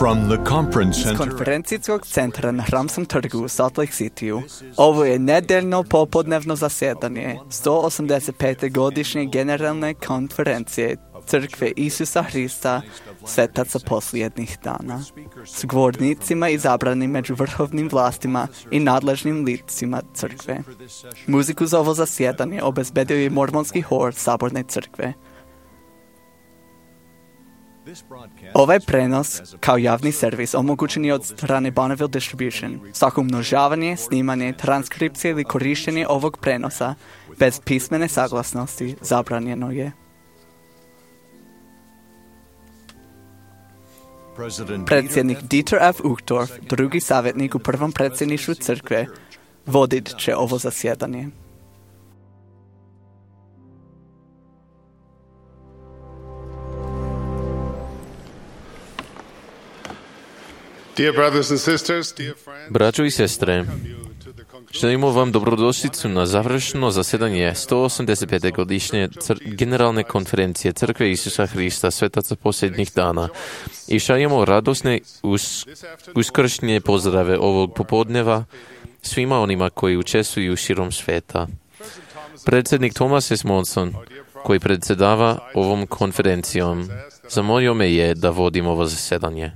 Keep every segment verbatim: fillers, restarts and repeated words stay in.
From the conference Iz center, konferencijskog centra na Hramskom trgu u Salt Lake City-u, ovo je nedeljno popodnevno zasjedanje sto osamdeset pete godišnje generalne konferencije Crkve Isusa Hrista svetaca posljednjih dana, s govornicima izabranim među vrhovnim vlastima i nadležnim licima crkve. Muziku za ovo zasjedanje obezbedio je mormonski hor Saborne crkve. Ovaj prenos, kao javni servis, omogućen je od strane Bonneville Distribution. Svako umnožavanje, snimanje, transkripcije ili korištenje ovog prenosa bez pismene saglasnosti zabranjeno je. Predsjednik Dieter F. Uchtdorf, drugi savjetnik u prvom predsjedništvu crkve, vodit će ovo zasjedanje. Braćo i sestre, želimo vam dobrodošlicu na završno zasjedanje sto osamdeset pete godišnje cr- generalne konferencije Crkve Isusa Hrista svetaca posljednjih dana i šaljemo radosne us- uskršnje pozdrave ovog popodneva svima onima koji učestvuju širom sveta. Predsjednik Thomas S. Monson, koji predsjedava ovom konferencijom, zamolio me je da vodim ovo zasjedanje.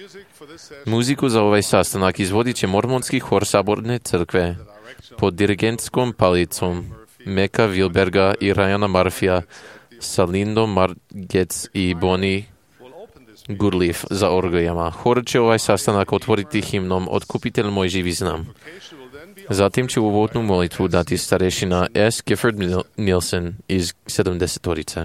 Muziku za ovaj sastanak izvodit će mormonski hor Saborne crkve pod dirigentskom palicom Meka Wilberga i Ryana Murphya sa Lindom Margetz i Bonnie Goodleaf za orgojama. Hor će ovaj sastanak otvoriti himnom Otkupitelj moj živi znam. Zatim će uvodnu molitvu dati starešina S. Gifford Nielsen iz sedamdesetorice.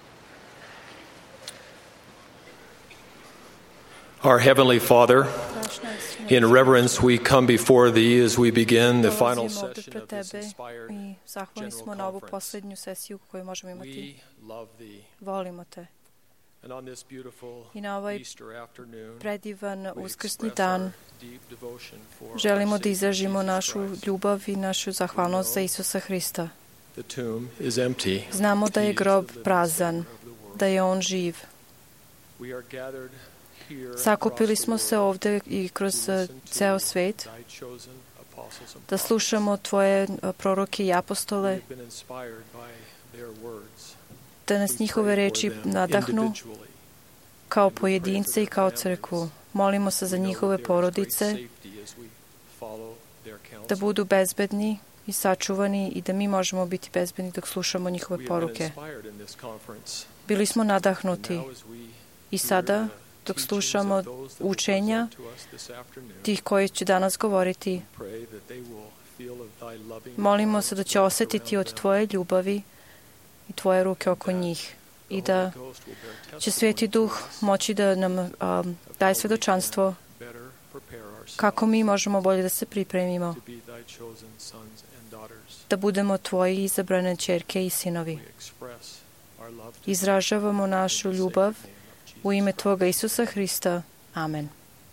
Our Heavenly Father, In reverence, we come before Thee as we begin the final Dolazimo ovde session pred of this Tebe inspired i zahvalni smo general na ovu conference. poslednju sesiju koju možemo imati. We love Thee. Volimo Te. And on this beautiful I na ovaj Easter afternoon, predivan we uskrsni express dan our deep devotion for our želimo da Savior izražimo Jesus našu Christ. ljubav i našu zahvalnost za Isusa Hrista. The tomb is empty. Znamo da He je is grob the living prazan, Savior of the world. da je On živ. We are gathered here Sakupili across the smo se world ovde i kroz to uh, listen to ceo svet Thy chosen apostles and da prophets. slušamo Tvoje uh, proroke i We apostole, have been inspired by their words. da nas We njihove pray reči for them nadahnu individually. kao pojedince i kao crkvu. Molimo se za We know njihove that there is great porodice, safety as we follow their counsel. da budu bezbedni i sačuvani i da mi možemo biti bezbedni dok slušamo We njihove have been poruke. inspired in this conference. Bili smo And nadahnuti now as we i hear sada, the dok teachings slušamo of those that will učenja present to us this afternoon, tih koji će danas govoriti, pray that they will feel of thy loving molimo arms se da će wrapped osetiti around od them. Tvoje ljubavi i Tvoje ruke oko njih i The da Holy Ghost will bear će testimony Sveti to Duh us moći da nam um, daje svedočanstvo better prepare ourselves kako mi možemo bolje da se pripremimo, to be thy chosen sons and daughters. da budemo Tvoji izabrane ćerke i sinovi. We express our love to Izražavamo našu in the ljubav sacred name of Jesus u ime Christ. Tvoga Isusa Hrista. Amen.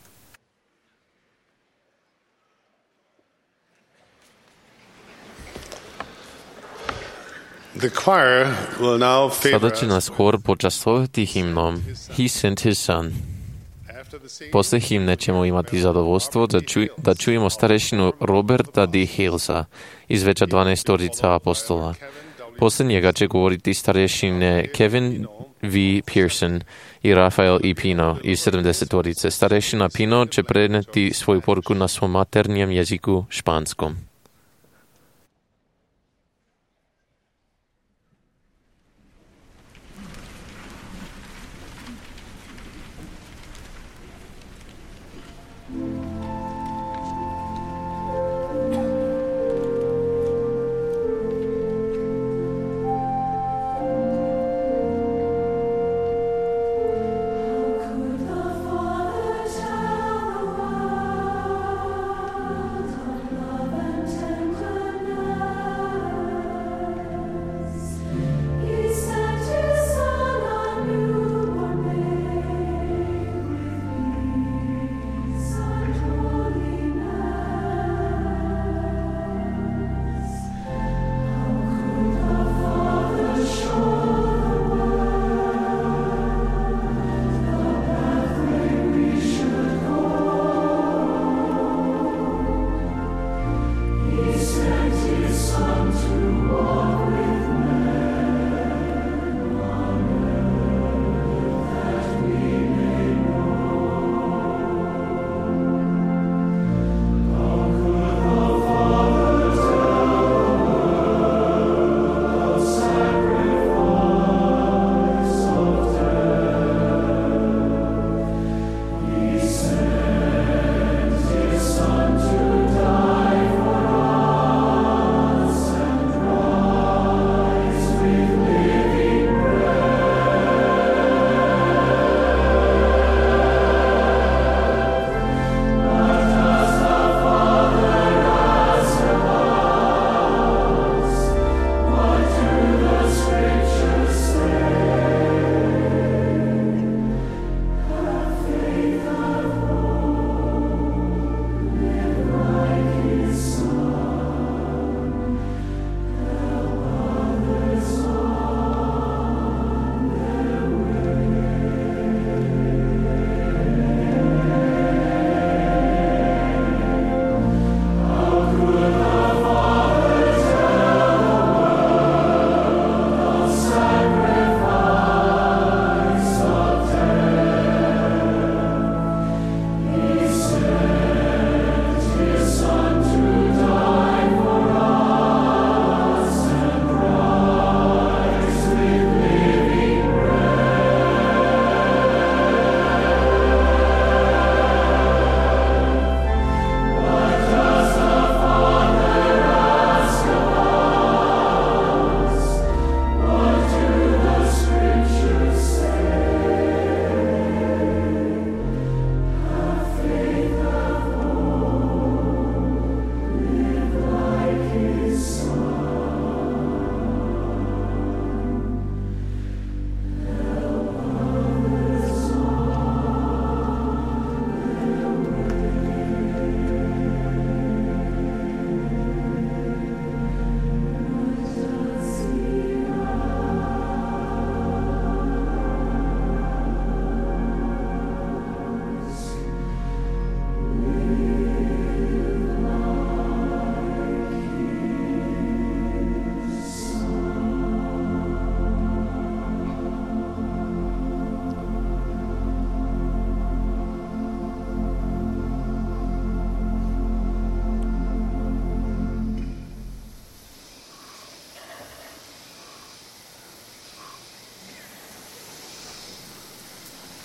The choir will now favor Sada će us nas hor počastovati himnom He sent his son. after the singing. Posle himne ćemo imati zadovoljstvo da, ču, da čujemo starešinu Roberta D. Halesa iz veća dvanaestorica apostola. Posle njega će govoriti starešine Kevin V. Pearson i Rafael E. Pino iz sedamdesetorice. Starešina Pino će preneti svoju poruku na svom maternjem jeziku španskom. Love and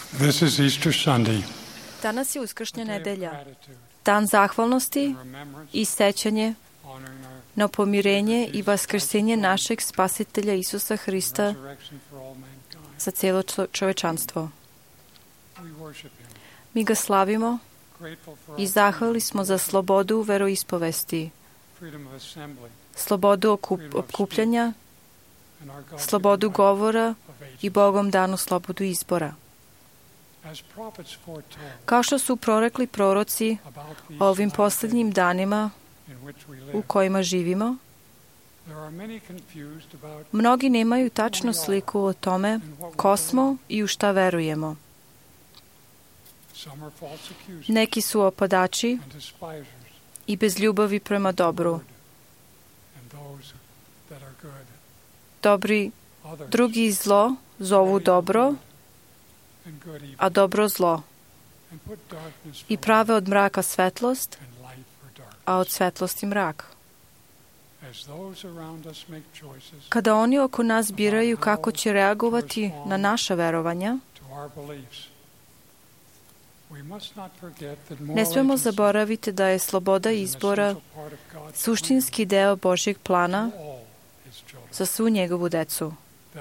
This is Easter Sunday. Danas je uskršnja nedelja, dan zahvalnosti i sećanje na pomirenje i vaskrsenje našeg Spasitelja Isusa Hrista za cijelo čovečanstvo. Mi ga slavimo i zahvali smo za slobodu veroispovesti, slobodu okup, okupljanja, slobodu govora i Bogom danu slobodu izbora. Kao što su prorekli proroci o ovim posljednjim danima u kojima živimo, mnogi nemaju tačnu sliku o tome ko smo i u šta verujemo. Neki su opadači i bez ljubavi prema dobru. Dobri, drugi zlo zovu dobro, a dobro zlo. I prave od mraka svetlost, a od svetlosti mrak. Kada oni oko nas biraju kako će reagovati na naša verovanja, ne smemo zaboraviti da je sloboda izbora suštinski deo Božjeg plana za svu njegovu decu.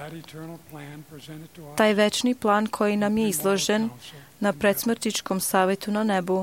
Taj večni plan koji nam je izložen na predsmrtičkom savetu na nebu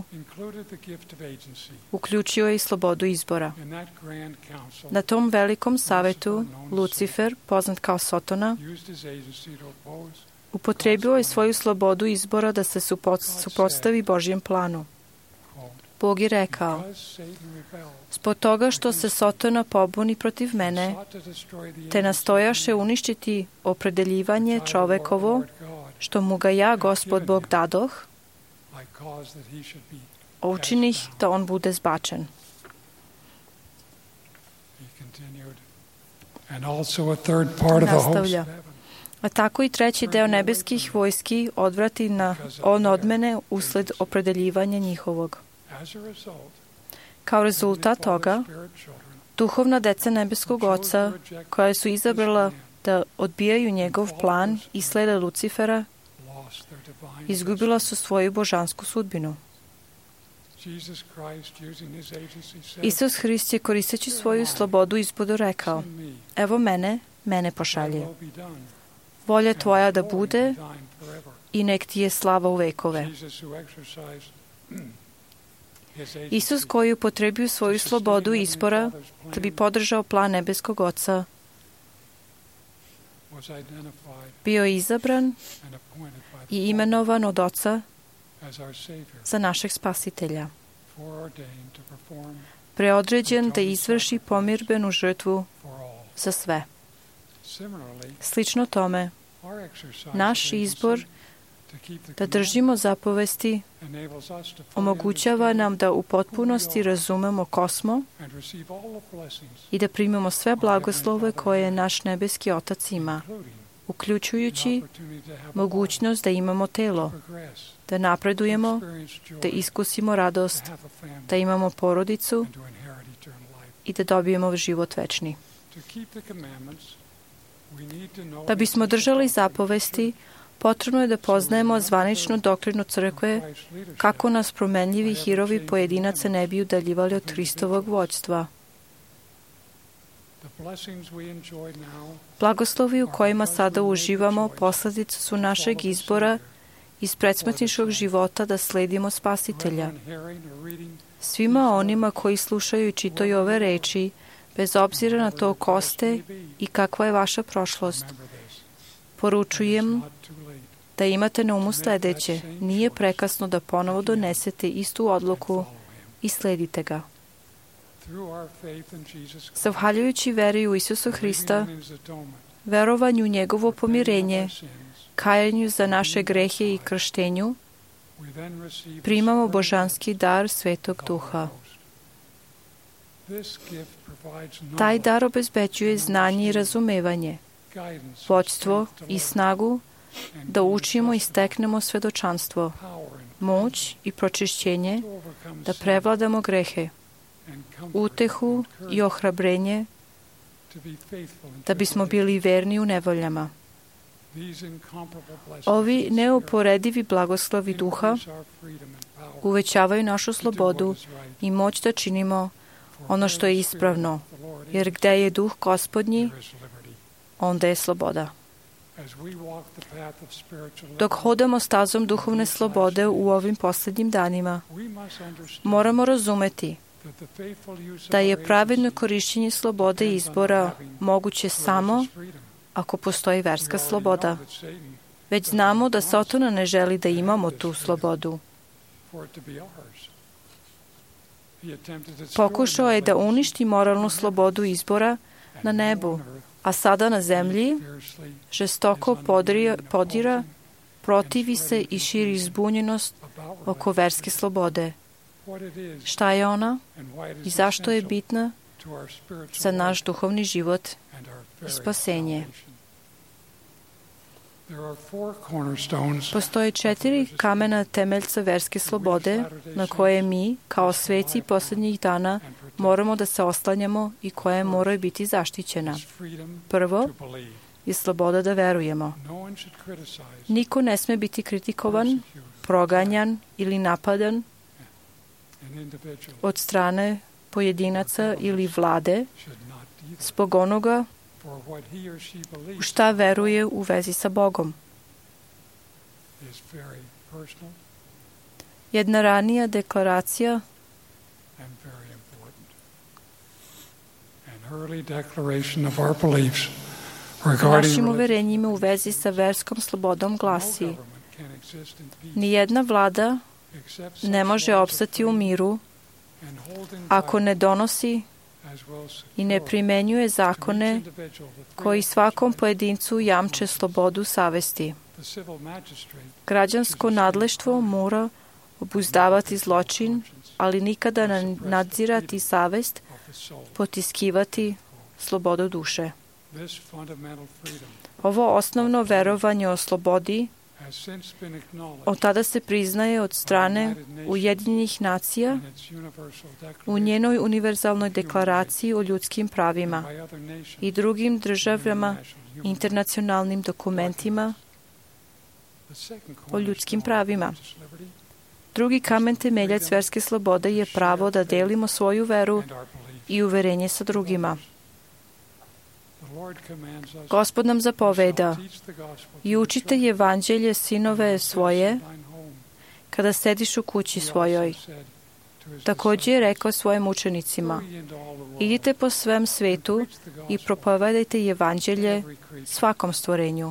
uključio je i slobodu izbora. Na tom velikom savetu Lucifer, poznat kao Sotona, upotrebio je svoju slobodu izbora da se suprotstavi Božjem planu. Bog je rekao: zbog toga što se Sotona pobuni protiv mene, te nastojaše uništiti opredeljivanje čovekovo, što mu ga ja, Gospod Bog, dadoh, učinih da on bude zbačen. Nastavlja. A tako i treći deo nebeskih vojski odvrati na on od mene usled opredeljivanja njihovog. Kao rezultat toga, duhovna deca nebeskog Oca, koja su izabrala da odbijaju njegov plan i slede Lucifera, izgubila su svoju božansku sudbinu. Isus Hrist je koristeći svoju slobodu izboru rekao: evo mene, mene pošalje. Volja tvoja da bude i nek ti je slava u vekove. Isus koji upotrebio svoju slobodu izbora da bi podržao plan nebeskog Oca, bio je izabran i imenovan od Oca za našeg Spasitelja, preodređen da izvrši pomirbenu žrtvu za sve. Slično tome, naš izbor da držimo zapovesti omogućava nam da u potpunosti razumemo ko smo i da primimo sve blagoslove koje naš nebeski Otac ima, uključujući mogućnost da imamo telo, da napredujemo, da iskusimo radost, da imamo porodicu i da dobijemo život večni. Da bismo držali zapovesti, potrebno je da poznajemo zvaničnu doktrinu crkve kako nas promenljivi hirovi pojedinaca ne bi udaljivali od Hristovog vođstva. Blagoslovi u kojima sada uživamo posledice su našeg izbora iz predsmrtničkog života da sledimo Spasitelja. Svima onima koji slušaju i čitaju ove reči, bez obzira na to ko ste i kakva je vaša prošlost, poručujem da imate na umu sledeće: nije prekasno da ponovo donesete istu odluku i sledite ga. Zahvaljujući veri u Isusa Hrista, verovanju u njegovo pomirenje, kajanju za naše grehe i krštenju, primamo božanski dar Svetog Duha. Taj dar obezbeđuje znanje i razumevanje, vođstvo i snagu da učimo i steknemo svedočanstvo, moć i pročišćenje da prevladamo grehe, utehu i ohrabrenje da bismo bili verni u nevoljama. Ovi neuporedivi blagoslovi duha uvećavaju našu slobodu i moć da činimo ono što je ispravno, jer gde je duh Gospodnji, onda je sloboda. Dok hodamo stazom duhovne slobode u ovim posljednjim danima, moramo razumeti da je pravedno korišćenje slobode izbora moguće samo ako postoji verska sloboda. Već znamo da Satana ne želi da imamo tu slobodu. Pokušao je da uništi moralnu slobodu izbora na nebu, a sada na zemlji žestoko podira, podira, protivi se i širi zbunjenost oko verske slobode. Šta je ona i zašto je bitna za naš duhovni život i spasenje? Postoje četiri kamena temeljca verske slobode na koje mi, kao sveci posljednjih dana, moramo da se oslanjamo i koje moraju biti zaštićena. Prvo je sloboda da verujemo. Niko ne sme biti kritikovan, proganjan ili napadan od strane pojedinaca ili vlade zbog onoga u šta veruje u vezi sa Bogom. Jedna ranija deklaracija našim uverenjima u vezi sa verskom slobodom glasi: nijedna vlada ne može opstati u miru ako ne donosi i ne primenjuje zakone koji svakom pojedincu jamče slobodu savesti. Građansko nadleštvo mora obuzdavati zločin, ali nikada ne nadzirati savest, potiskivati slobodu duše. Ovo osnovno verovanje o slobodi od tada se priznaje od strane Ujedinjenih nacija u njenoj univerzalnoj deklaraciji o ljudskim pravima i drugim državama internacionalnim dokumentima o ljudskim pravima. Drugi kamen temeljac verske slobode je pravo da delimo svoju veru i uverenje sa drugima. Gospod nam zapoveda: i učite evanđelje sinove svoje kada sediš u kući svojoj. Također je rekao svojim učenicima: idite po svem svetu i propovedajte evanđelje svakom stvorenju.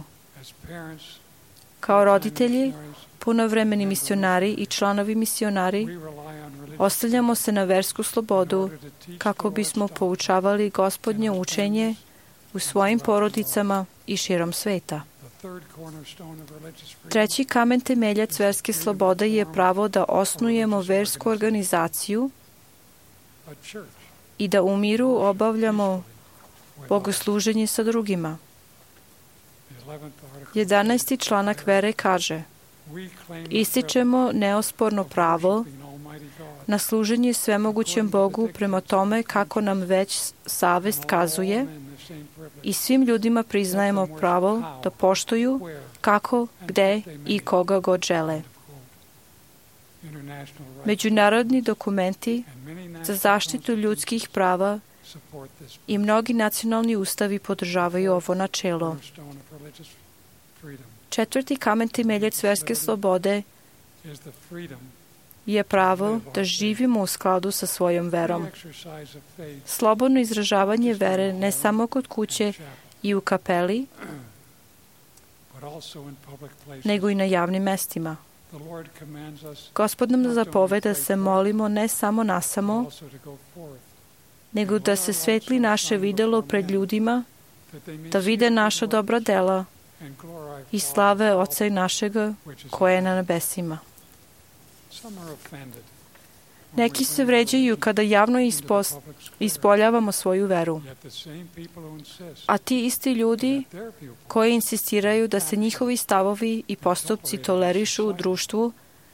Kao roditelji, punovremeni misionari i članovi misionari, oslanjamo se na versku slobodu kako bismo poučavali Gospodnje učenje u svojim porodicama i širom sveta. Treći kamen temeljac verske slobode je pravo da osnujemo versku organizaciju i da u miru obavljamo bogosluženje sa drugima. Jedanaesti članak vere kaže: ističemo neosporno pravo na služenje svemogućem Bogu prema tome kako nam već savest kazuje, i svim ljudima priznajemo pravo da poštuju kako, gde i koga god žele. Međunarodni dokumenti za zaštitu ljudskih prava i mnogi nacionalni ustavi podržavaju ovo načelo. Četvrti kamen temeljac verske slobode je pravo da živimo u skladu sa svojom verom. Slobodno izražavanje vere ne samo kod kuće i u kapeli, nego i na javnim mestima. Gospod nam zapoveda da se molimo ne samo nasamo, nego da se svetli naše videlo pred ljudima, da vide naša dobra dela i slave Oca našega koje je na nebesima. Neki se vređaju kada javno ispos, ispoljavamo svoju veru. A ti isti ljudi koji insistiraju da se njihovi stavovi i postupci tolerišu u društvu,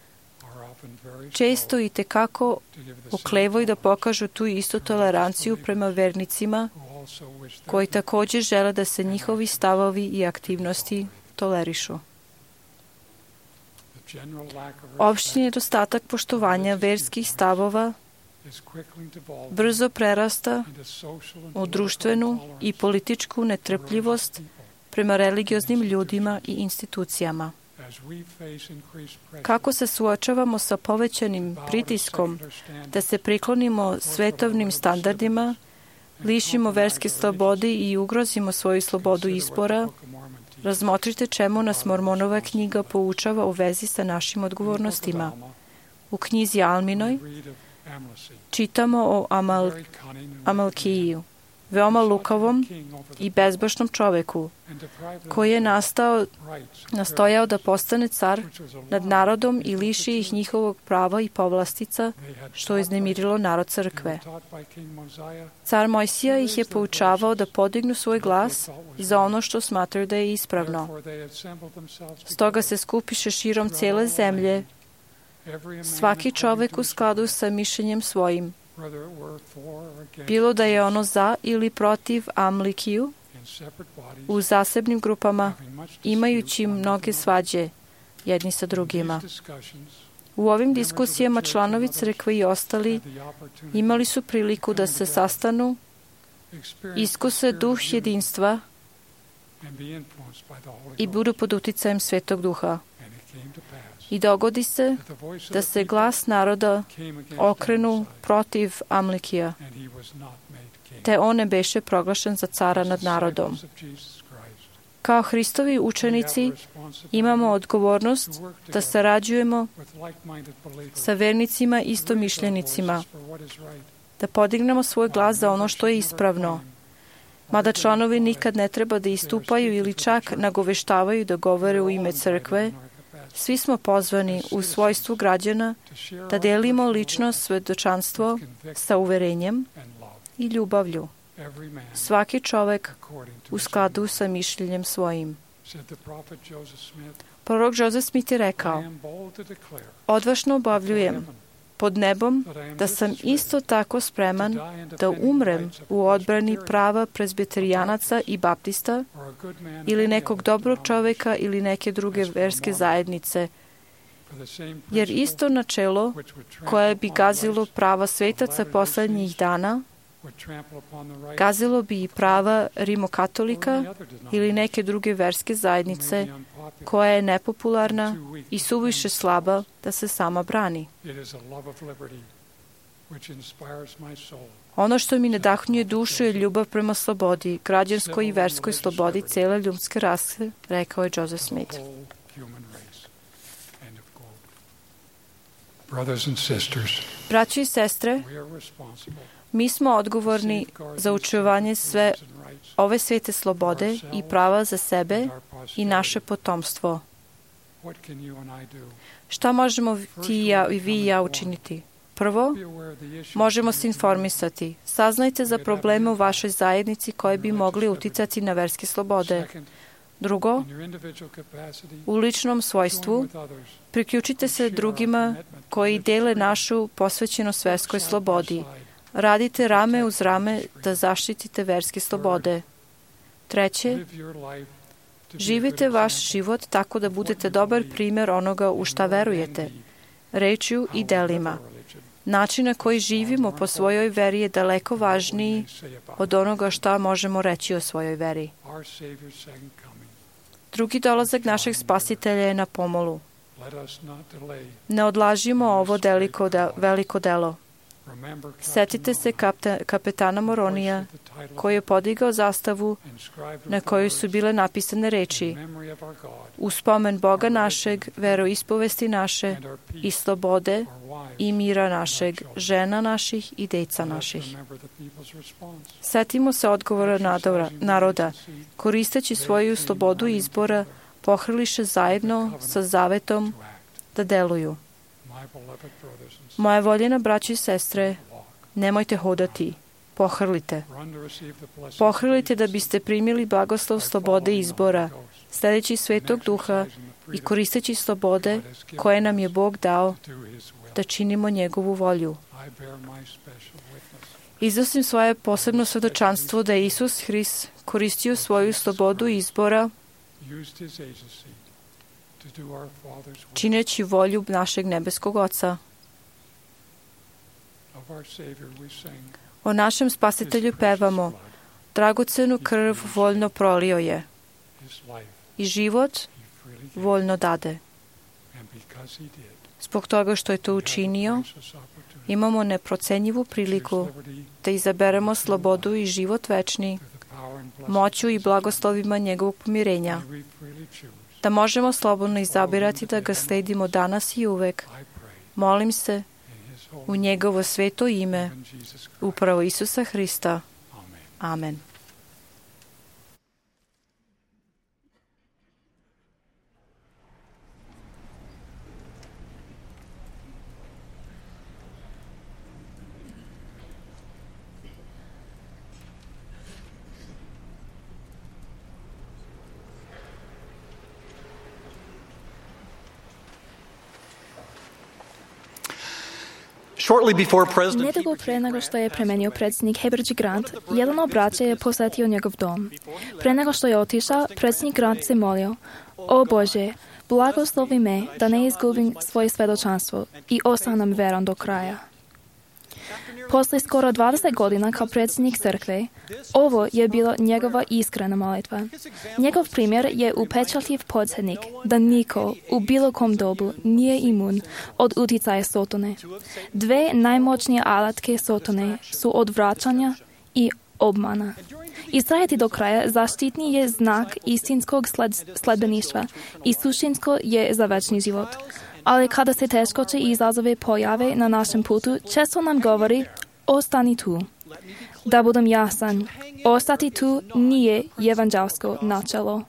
često i tekako oklevaju da pokažu tu istu toleranciju prema vernicima, koji također žele da se njihovi stavovi i aktivnosti tolerišu. Opšti nedostatak poštovanja verskih stavova brzo prerasta u društvenu i političku netrpljivost prema religioznim ljudima i institucijama. Kako se suočavamo sa povećanim pritiskom da se priklonimo svetovnim standardima, lišimo verske slobode i ugrozimo svoju slobodu izbora, razmotrite čemu nas Mormonova knjiga poučava u vezi sa našim odgovornostima. U knjizi Alminoj čitamo o Amal, Amalkiju, veoma lukavom i bezbožnom čoveku, koji je nastao, nastojao da postane car nad narodom i liši ih njihovog prava i povlastica, što je iznemirilo narod crkve. Car Mojsija ih je poučavao da podignu svoj glas za ono što smatraju da je ispravno. Stoga se skupiše širom cijele zemlje, svaki čovek u skladu sa mišljenjem svojim, bilo da je ono za ili protiv Amlikiju, u zasebnim grupama, imajući mnoge svađe jedni sa drugima. U ovim diskusijama članovi crkve i ostali imali su priliku da se sastanu, iskuse duh jedinstva i budu pod uticajem Svetog Duha. I dogodi se da se glas naroda okrenu protiv Amlikija, te on ne beše proglašen za cara nad narodom. Kao Hristovi učenici imamo odgovornost da sarađujemo sa vernicima istomišljenicima, da podignemo svoj glas za ono što je ispravno, mada članovi nikad ne treba da istupaju ili čak nagoveštavaju da govore u ime crkve. Svi smo pozvani u svojstvu građana da delimo lično svedočanstvo sa uverenjem i ljubavlju. Svaki čovek u skladu sa mišljenjem svojim. Prorok Joseph Smith je rekao: odvažno objavljujem pod nebom da sam isto tako spreman da umrem u odbrani prava prezbiterijanaca i baptista ili nekog dobrog čoveka ili neke druge verske zajednice, jer isto načelo koje bi gazilo prava svetaca poslednjih dana, gazilo bi i prava rimokatolika ili neke druge verske zajednice koja je nepopularna i suviše slaba da se sama brani. Ono što mi nadahnjuje dušu je ljubav prema slobodi, građanskoj i verskoj slobodi cijele ljudske rase, rekao je Joseph Smith. Braći i sestre, mi smo odgovorni za očuvanje sve ove svete slobode i prava za sebe i naše potomstvo. Šta možemo ti i, ja, i vi i ja učiniti? Prvo, možemo se informisati. Saznajte za probleme u vašoj zajednici koje bi mogli uticati na verske slobode. Drugo, u ličnom svojstvu priključite se drugima koji dele našu posvećenost verskoj slobodi. Radite rame uz rame da zaštitite verske slobode. Treće, živite vaš život tako da budete dobar primjer onoga u šta verujete, rečju i delima. Način na koji živimo po svojoj veri je daleko važniji od onoga šta možemo reći o svojoj veri. Drugi dolazak našeg Spasitelja je na pomolu. Ne odlažimo ovo deliko de, veliko delo. Setite se kapetana Moronija, koji je podigao zastavu na kojoj su bile napisane reči: u spomen Boga našeg, veroispovesti naše i slobode i mira našeg, žena naših i deca naših. Setimo se odgovora naroda, koristeći svoju slobodu izbora, pohrliše zajedno sa zavetom da deluju. Moja voljena braći i sestre, nemojte hodati, pohrlite. Pohrlite da biste primili blagoslov slobode izbora, sledeći Svetog Duha i koristeći slobode koje nam je Bog dao da činimo njegovu volju. Iznosim svoje posebno svedočanstvo da je Isus Hrist koristio svoju slobodu izbora čineći volju našeg nebeskog Oca. O našem Spasitelju pevamo, dragocenu krv voljno prolio je i život voljno dade. Zbog toga što je to učinio, imamo neprocenjivu priliku da izaberemo slobodu i život večni, moću i blagoslovima njegovog pomirenja, da možemo slobodno izabirati da ga sledimo danas i uvek. Molim se u njegovo sveto ime, upravo Isusa Hrista. Amen. Nedugo pre nego što je premenio predsjednik Heber G. Grant, jedan od braća je posjetio njegov dom. Pre nego što je otišao, predsjednik Grant se molio: O Bože, blagoslovi me da ne izgubim svoje svedočanstvo i ostanem veran do kraja. Poslije skoro dvadeset godina kao predsjednik crkve, ovo je bila njegova iskrena molitva. Njegov primjer je upečatljiv podsjetnik da niko u bilo kom dobu nije imun od utjecaja Sotone. Dve najmoćnije alatke Sotone su odvraćanja i obmana. Istrajati do kraja zaštitni je znak istinskog sled, sledbeništva i suštinsko je za večni život. Ali kada se teškoće i izazove pojave na našem putu, često nam govori: ostani tu. Da budem jasan, ostati tu nije evanđelsko načelo.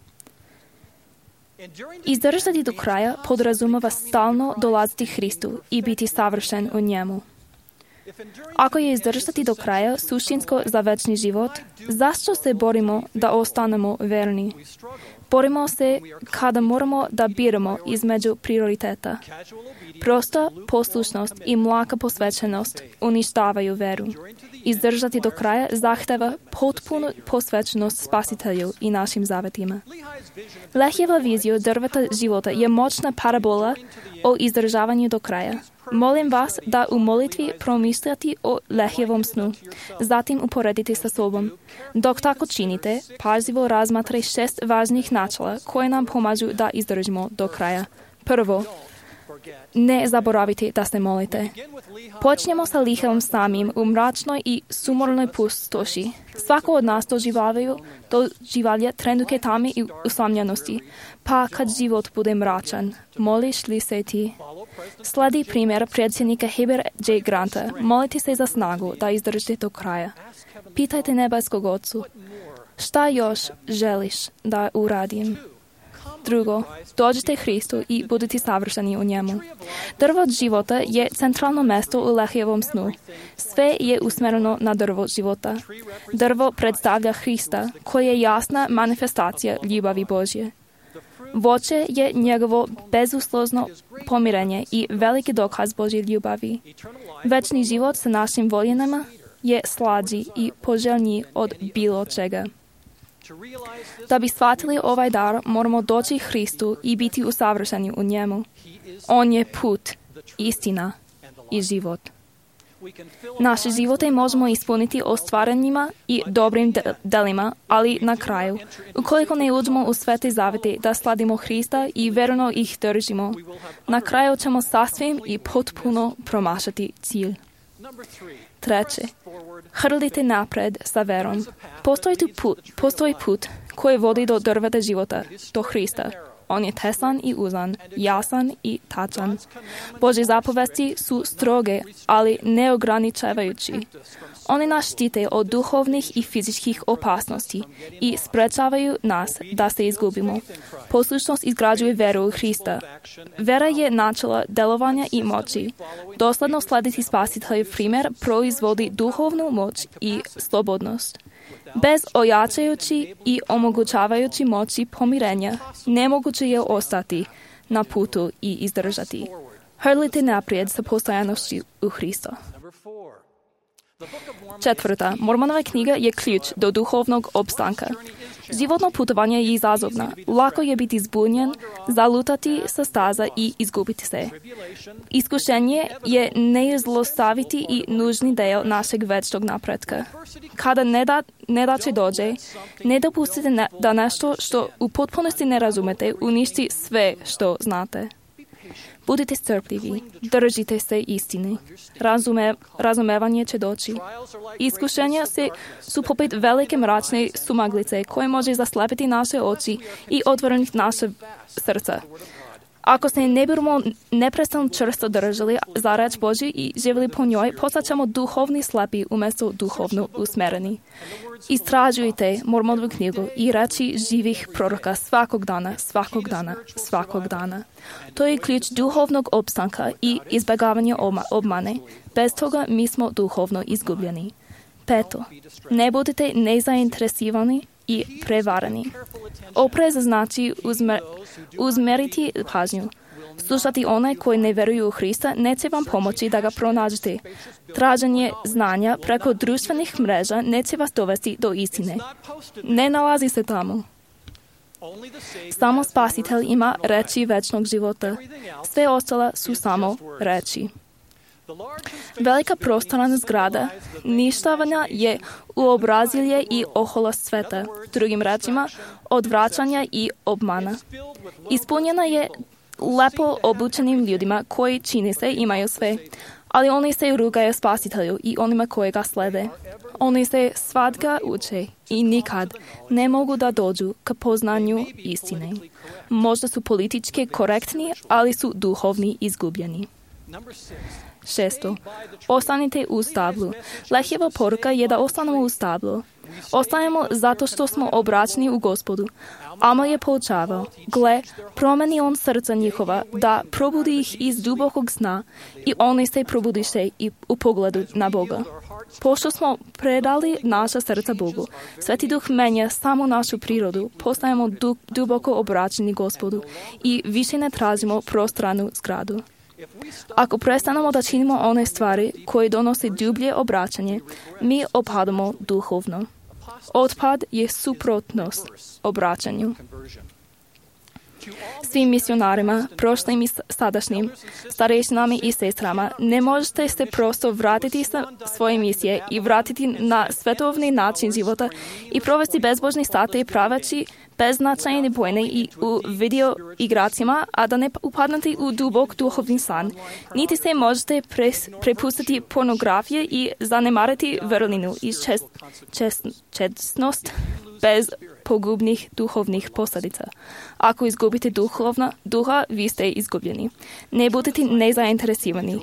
Izdržati do kraja podrazumeva stalno dolaziti Hristu i biti savršen u njemu. Ako je izdržati do kraja suštinsko za večni život, zašto se borimo da ostanemo verni? Borimo se kada moramo da biramo između prioriteta. Prosta poslušnost i mlaka posvećenost uništavaju veru. Izdržati do kraja zahteva potpunu posvećenost Spasitelju i našim zavetima. Lehijeva vizija drveta života je moćna parabola o izdržavanju do kraja. Molim vas da u molitvi promišljate o Lehijevom snu, zatim uporedite sa sobom. Dok tako činite, pažljivo razmatraj šest važnih načela koje nam pomažu da izdržimo do kraja. Prvo, ne zaboravite da se molite. Počnemo sa Lihijevim samim u mračnoj i sumornoj pustoši. Svako od nas doživljavaju doživlja trenutke tame i usamljenosti, pa kad život bude mračan, moliš li se ti? Sledi primjer predsjednika Heber G. Granta. Molite se za snagu da izdržite do kraja. Pitajte nebeskog Ocu: šta još želiš da uradim? Drugo, dođite Hristu i budite savršeni u njemu. Drvo života je centralno mjesto u Lehijevom snu. Sve je usmjereno na drvo života. Drvo predstavlja Hrista, koji je jasna manifestacija ljubavi Božje. Voće je njegovo bezuslovno pomirenje i veliki dokaz Božje ljubavi. Večni život sa našim voljenama je slađi i poželjniji od bilo čega. Da bi shvatili ovaj dar, moramo doći Hristu i biti usavršeni u njemu. On je put, istina i život. Naše živote možemo ispuniti ostvarenjima i dobrim delima, ali na kraju, ukoliko ne uđemo u svete zavete da sladimo Hrista i verno ih držimo, na kraju ćemo sasvim i potpuno promašati cilj. Treće, hrlite napred sa verom. Postoji put, postoji put koji vodi do drveta života, do Hrista. On je tesan i uzan, jasan i tačan. Božje zapovesti su stroge, ali neograničavajući. Oni nas štite od duhovnih i fizičkih opasnosti i sprečavaju nas da se izgubimo. Poslušnost izgrađuje veru u Hrista. Vera je načela delovanja i moći. Dosledno slediti Spasiteljev primjer proizvodi duhovnu moć i slobodnost. Bez ojačajući i omogućavajući moći pomirenja, nemoguće je ostati na putu i izdržati. Hrlite naprijed sa postojanošću u Hrista. Четврта, Mormonova knjiga je ključ do duhovnog opstanka. Životno putovanje je izazovno. Lako je biti zbunjen, zalutati sa staza i izgubiti se. Iskušenje je neizlostaviti i nužni dio našeg večnog napretka. Kada neda, nedaće dođe, ne dopustite ne, da nešto što u potpunosti ne razumete uništi sve što znate. Budite strpljivi, držite se istine. Razume, razumevanje će doći. Iskušenja se su poput velike mračne sumaglice koje može zaslepiti naše oči i otvoriti naše srca. Ako se ne budemo neprestano čvrsto držali za reč Božju i živjeli po njoj, postaćemo duhovni slepi umjesto duhovno usmereni. Istražujte Mormonovu knjigu i reči živih proroka svakog dana, svakog dana, svakog dana. To je ključ duhovnog opstanka i izbjegavanja obmane. Bez toga mi smo duhovno izgubljeni. Peto, ne budite nezainteresirani i prevarani. Oprez znači uzmer, uzmeriti pažnju. Slušati one koji ne vjeruju u Hrista neće vam pomoći da ga pronađete. Traženje znanja preko društvenih mreža neće vas dovesti do istine. Ne nalazi se tamo. Samo Spasitelj ima reči večnog života. Sve ostala su samo reči. Velika prostorna zgrada ništavanja je uobrazilje i oholost sveta, drugim rečima, odvraćanja i obmana. Ispunjena je lepo obučenim ljudima koji čini se imaju sve, ali oni se rugaju Spasitelju i onima koji ga slede. Oni se svaga uče i nikad ne mogu da dođu k poznanju istine. Možda su politički korektni, ali su duhovni izgubljeni. Šesto. Ostanite u stablu. Lehjeva poruka je da ostanemo u stablu. Ostajemo zato što smo obraćeni u Gospodu. Amo je poučavao, gle, promeni on srca njihova, da probudi ih iz dubokog sna i oni se probudiše i u pogledu na Boga. Pošto smo predali naša srca Bogu, Sveti Duh menja samo našu prirodu, postajemo du- duboko obraćeni Gospodu i više ne tražimo prostranu zgradu. Ako prestanemo da činimo one stvari koje donose dublje obraćanje, mi opadamo duhovno. Otpad je suprotnost obraćanju. Svim misionarima, prošlim i sadašnjim, starešinama i sestrama, ne možete se prosto vratiti sa svoje misije i vratiti na svetovni način života i provesti bezbožni sate praveći beznačajne bojne i u video igracima, a da ne upadnete u dubok duhovni san. Niti se možete pres, prepustiti pornografije i zanemariti vrlinu i čest, čest, čestnost bez pogubnih duhovnih posljedica. Ako izgubite duhovna duha, vi ste izgubljeni. Ne budite nezainteresirani.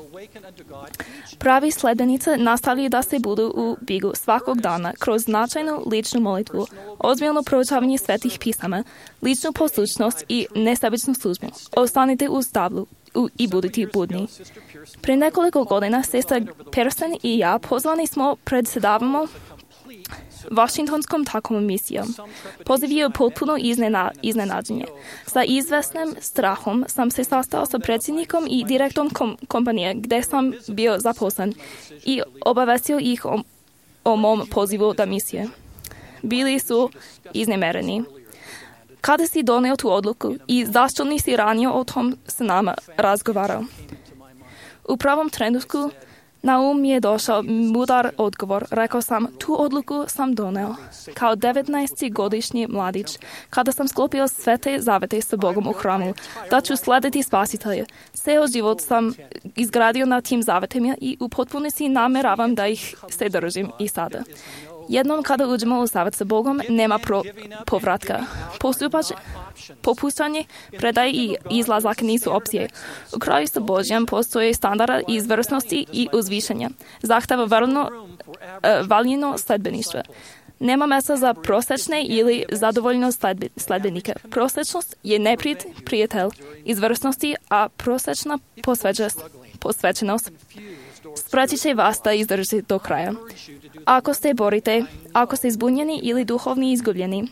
Pravi sledbenice nastavljaju da se budu u bigu svakog dana kroz značajnu ličnu molitvu, ozbiljno proučavanje svetih pisama, ličnu poslušnost i nesebičnu službu. Ostanite u stablu u, i budite budni. Pre nekoliko godina sestra Pearson i ja pozvani smo predsjedavamo Washingtonskom takvom misijom. Poziv je potpuno iznena, iznenađenje. Sa izvesnim strahom sam se sastao sa predsjednikom i direktorom kom, kompanije gdje sam bio zaposlen i obavestio ih o, o mom pozivu da misije. Bili su iznemereni. Kada si donio tu odluku i zašto nisi ranije o tom s nama razgovarao? U pravom trenutku na um mi je došao mudar odgovor. Rekao sam, tu odluku sam doneo. Kao devetnaestogodišnji mladić, kada sam sklopio svete zavete sa Bogom u hramu, da ću slediti Spasitelja. Ceo život sam izgradio na tim zavetima i u potpunosti nameravam da ih se držim i sada. Jednom kada uđemo u savjet sa Bogom, nema pro, povratka. Postupač, popuštanje, predaj i izlazak nisu opcije. U kraju sa Božjem postoje standarda izvrsnosti i uzvišenja. Zahteva vrlo uh, valjeno sledbeništvo. Nema mjesta za prosečne ili zadovoljno sledbe, sledbenike. Prosečnost je neprijed, prijatelj izvrsnosti, a prosečna posvećenost sprečit će vas da izdržite do kraja. Ako ste borite, ako ste zbunjeni ili duhovni izgubljeni,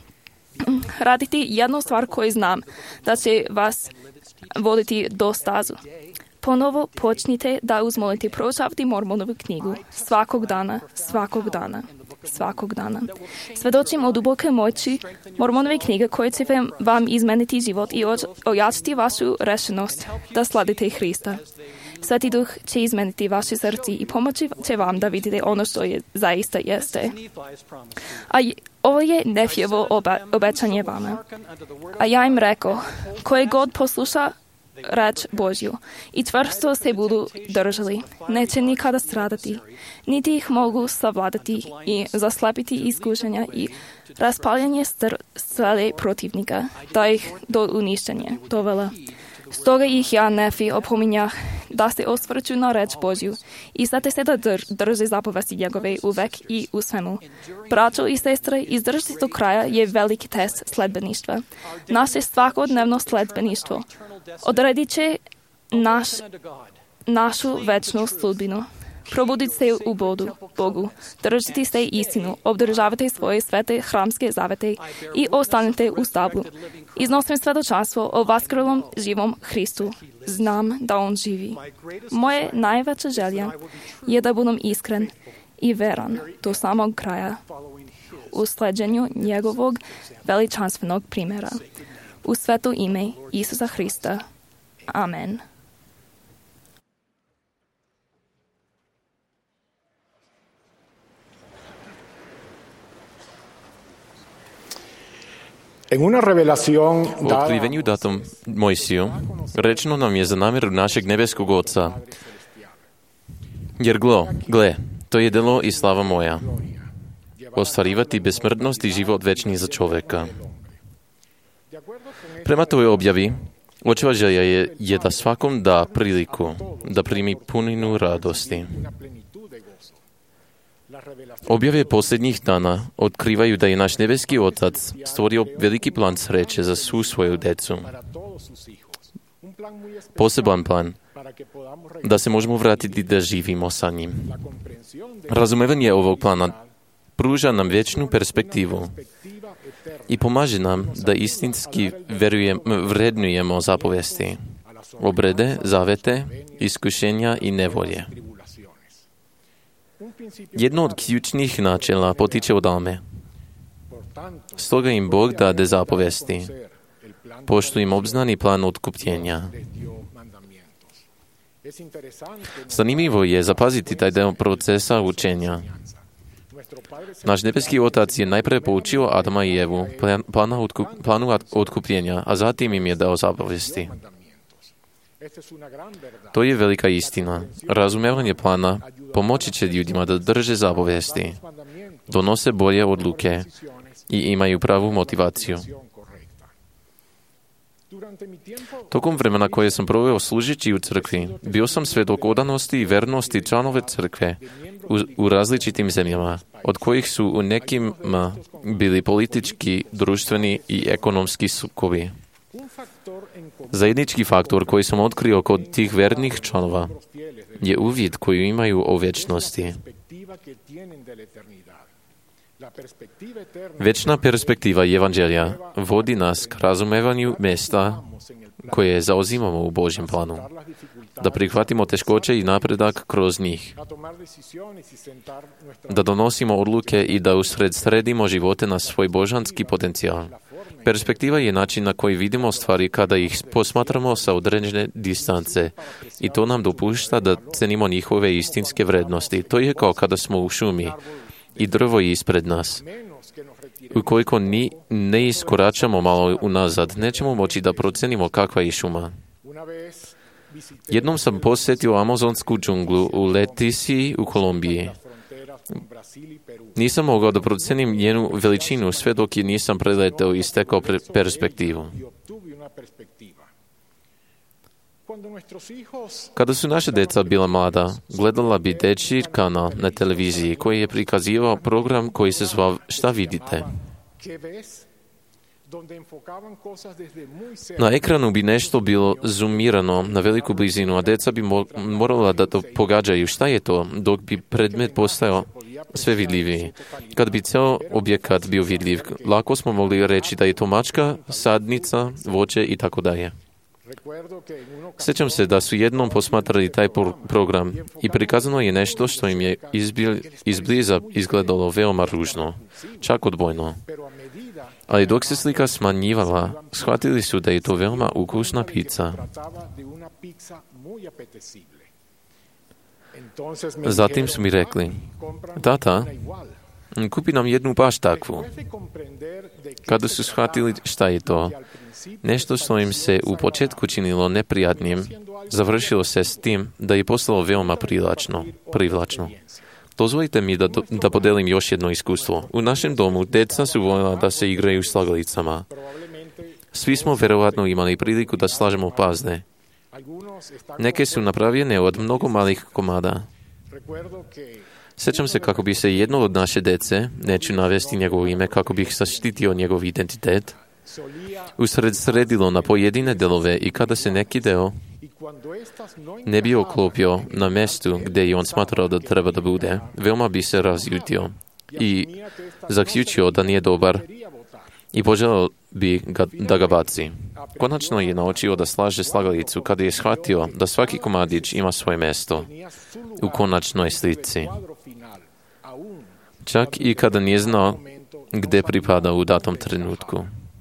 radite jednu stvar koju znam da će vas voditi do stazu. Ponovo počnite da uzmolite proučavati Mormonovu knjigu svakog dana, svakog dana, svakog dana. Svedočim o duboke moći Mormonove knjige koje će vam izmeniti život i ojačati vašu rešenost da sladite Hrista. Sveti Duh će izmeniti vaše srce i pomoći će vam da vidite ono što je zaista jeste. A ovo je Nefjevo obe, obećanje vama. A ja im rekao, koje god posluša reč Božju i čvrsto se budu držali, neće nikada stradati, niti ih mogu savladati i zaslepiti iskušenja i raspaljanje strele protivnika, da ih do uništenja dovela. Stoga ih ja, Nefi, opominjah da se osvrću na reč Božju i znate se da dr- drže zapovesti njegove uvek i u svemu. Braćo i sestre, izdržati do kraja je veliki test sledbeništva. Naše svakodnevno sledbeništvo odredit će naš, našu večnu sudbinu. Probudite se u Bodu, Bogu, držite se istinu, obdržavate svoje svete hramske zavete i ostanete u stablu. Iznosim svedočanstvo o vaskrlom živom Hristu. Znam da On živi. Moje najveća želja je da budem iskren i veran do samog kraja u sleđenju njegovog veličanstvenog primjera. U sveto ime Isusa Hrista. Amen. U otkrivenju datom Mojsiju rečeno nam je za namjeru našeg nebeskog Oca. Jer glo, gle, to je delo i slava moja. Ostvarivati besmrtnost i život večni za čoveka. Prema toj objavi, očeva želja je, je da svakom da priliku, da primi puninu radosti. Objave posljednjih dana otkrivaju da je naš nebeski Otac stvorio veliki plan sreće za svu svoju decu. Poseban plan, da se možemo vratiti da živimo sa njim. Razumevanje ovog plana pruža nam vječnu perspektivu i pomaže nam da istinski verujem, vrednujemo zapovesti, obrede, zavete, iskušenja i nevolje. Jedno od ključnih načela potiče od Alme. Stoga im Bog dade zapovesti, pošto im obznani plan otkupljenja. Zanimljivo je zapaziti taj deo procesa učenja. Naš nebeski Otac je najprije poučio Adama i Evu plana otkup, planu otkupljenja, a zatim im je dao zapovesti. To je velika istina. Razumevanje plana pomoći će ljudima da drže zapovesti, donose bolje odluke i imaju pravu motivaciju. Tokom vremena koje sam proveo služeći u crkvi, bio sam svjedok odanosti i vernosti članove crkve u, u različitim zemljama, od kojih su u nekima bili politički, društveni i ekonomski sukobi. Zajednički faktor koji sam otkrio kod tih vernih članova je uvid koju imaju o večnosti. Večna perspektiva evanđelja vodi nas k razumevanju mjesta koje zauzimamo u Božjem planu, da prihvatimo teškoće i napredak kroz njih, da donosimo odluke i da usred sredimo živote na svoj božanski potencijal. Perspektiva je način na koji vidimo stvari kada ih posmatramo sa određene distance i to nam dopušta da cenimo njihove istinske vrednosti. To je kao kada smo u šumi i drvo je ispred nas. Ukoliko ni, ne iskoračamo malo unazad, nećemo moći da procenimo kakva je šuma. Jednom sam posjetio amazonsku džunglu u Letisiji u Kolumbiji. Nisam mogao da procenim njenu veličinu sve dok je nisam preleteo i stekao pre- perspektivu. Kada su naše deca bila mlada, gledala bi dečji kanal na televiziji koji je prikazivao program koji se zvao Šta vidite? Na ekranu bi nešto bilo zoomirano na veliku blizinu, a deca bi mo- morala da to pogađaju šta je to, dok bi predmet postajao sve vidljiviji. Kad bi ceo objekat bio vidljiv, lako smo mogli reći da je to mačka, sadnica, voće i tako dalje. Sjećam se da su jednom posmatrali taj program i prikazano je nešto što im je izbil, izbliza izgledalo veoma ružno, čak odbojno. Ali dok se slika smanjivala, shvatili su da je to veoma ukusna pizza. Zatim su mi rekli, tata, kupi nam jednu baš takvu. Kada su shvatili šta je to, nešto što im se u početku činilo neprijatnim, završilo se s tim da je postalo veoma privlačno. privlačno. Dozvolite mi da, da podelim još jedno iskustvo. U našem domu djeca su voljela da se igraju slagalicama. Svi smo vjerovatno imali priliku da slažemo pazde. Neke su napravljene od mnogo malih komada. Sjećam se kako bi se jedno od naše djece, neću navesti njegovo ime kako bih zaštitio njegov identitet, usred sredilo na pojedine delove i kada se neki deo ne bi oklopio na mjestu gdje je on smatrao da treba da bude, veoma bi se razljutio i zaključio da nije dobar i poželio bi ga, da ga baci. Konačno je naučio da slaže slagalicu kada je shvatio da svaki komadić ima svoje mjesto u konačnoj slici. Čak i kada nije znao gdje pripada u datom trenutku.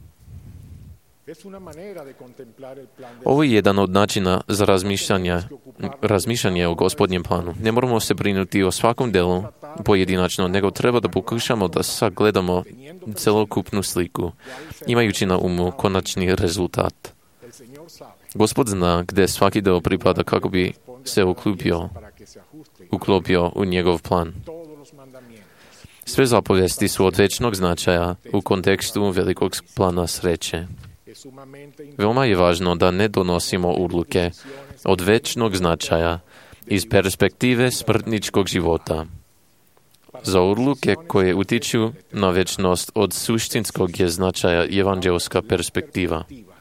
Ovo je jedan od načina za razmišljanje, razmišljanje o Gospodnjem planu. Ne moramo se brinuti o svakom delu pojedinačno, nego treba da pokušamo da sagledamo celokupnu sliku, imajući na umu konačni rezultat. Gospod zna gdje svaki del pripada kako bi se uklopio, uklopio u njegov plan. Sve zapovesti su od večnog značaja u kontekstu velikog plana sreće. Veoma je važno da ne donosimo odluke od večnog značaja iz perspektive smrtničkog života. Za odluke koje utiču na večnost od suštinskog je značaja evanđelska perspektiva.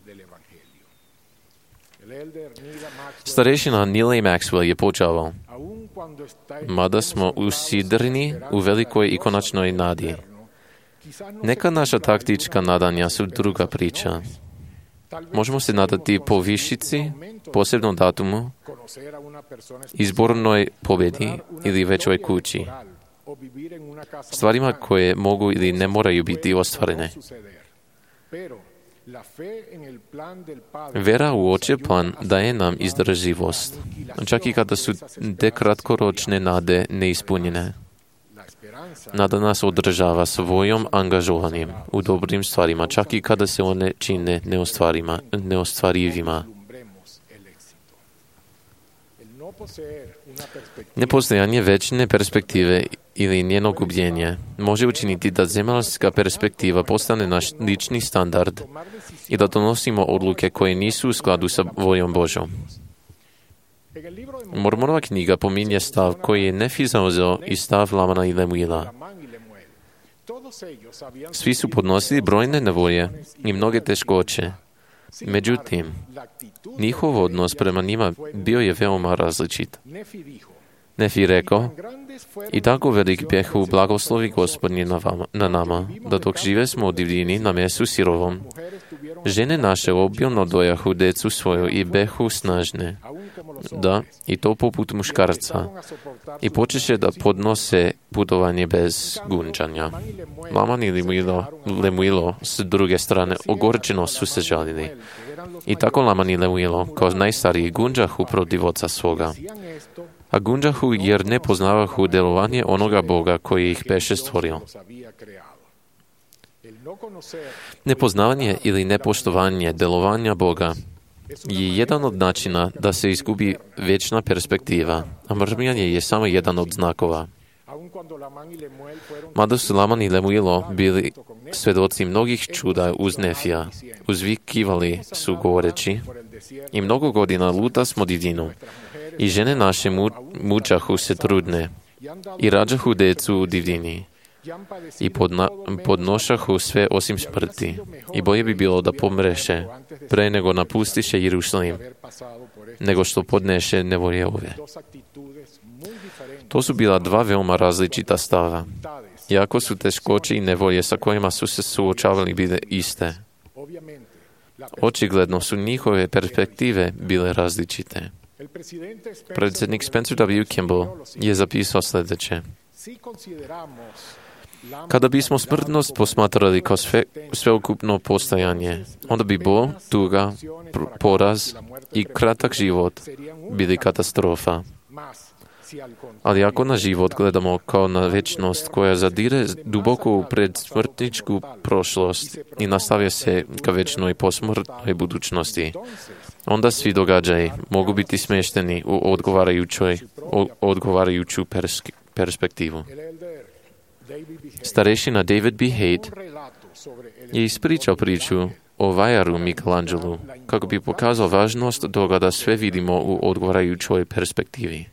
Starešina Neil A. Maxwell je počao, mada smo usidreni u velikoj i konačnoj nadi. Neka naša taktička nadanja su druga priča. Možemo se nadati po višici, posebnom datumu, izbornoj pobjedi ili većoj kući. Stvarima koje mogu ili ne moraju biti ostvarene. Vera u Očev plan daje nam izdržljivost, čak i kada su te kratkoročne nade neispunjene. Nada nas održava svojom angažovanjem u dobrim stvarima, čak i kada se one čine neostvarivima. Nepostojanje večne perspektive ili njeno gubljenje može učiniti da zemaljska perspektiva postane naš lični standard i da donosimo odluke koje nisu u skladu sa voljom Božom. Mormonova knjiga pominje stav koji je Nefi zauzeo i stav Lamana i Lemuila. Svi su podnosili brojne nevolje i mnoge teškoće. Međutim, njihov odnos prema njima bio je veoma različit. Nefi rekao, i tako velik behu blagoslovi Gospodnje na, vama, na nama, da dok žive smo u divljini na mjestu sirovom, žene naše obilno dojahu decu svoju i behu snažne, da, i to poput muškarca, i počeše da podnose putovanje bez gunđanja. Laman i Lemuilo, Lemuilo s druge strane ogorčeno su se žalili. I tako Laman i Lemuilo, kao najstariji, gunđahu protiv oca svoga. A gunđahu jer ne poznavahu delovanje onoga Boga koji ih beše stvorio. Nepoznavanje ili nepoštovanje delovanja Boga je jedan od načina da se izgubi večna perspektiva, a mrmljanje je samo jedan od znakova. Mada su Laman i Lemuilo bili svedoci mnogih čuda uz Nefija, uzvikivali su govoreći, i mnogo godina luta smo divljinu, i žene naše mu, mučahu se trudne, i rađahu decu u divljini, i podna, podnošahu sve osim smrti, i bolje bi bilo da pomreše, pre nego napustiše Jerusalim, nego što podneše nevolje ove. To su bila dva veoma različita stava. Iako su teškoće i nevolje sa kojima su se suočavali bile iste. Očigledno su njihove perspektive bile različite. Predsjednik Spencer W. Kimball je zapisao sljedeće. Kada bismo smrtnost posmatrali kao sve, sveukupno postojanje, onda bi bol, tuga, poraz i kratak život bili katastrofa. Ali ako na život gledamo kao na večnost koja zadire duboko u predsmrtničku prošlost i nastavlja se ka večnoj posmrtnoj budućnosti, onda svi događaji mogu biti smješteni u odgovarajućoj, odgovarajuću persk, perspektivu. Starešina David B. Haight je ispričao priču o vajaru Michelangelu kako bi pokazao važnost toga da sve vidimo u odgovarajućoj perspektivi.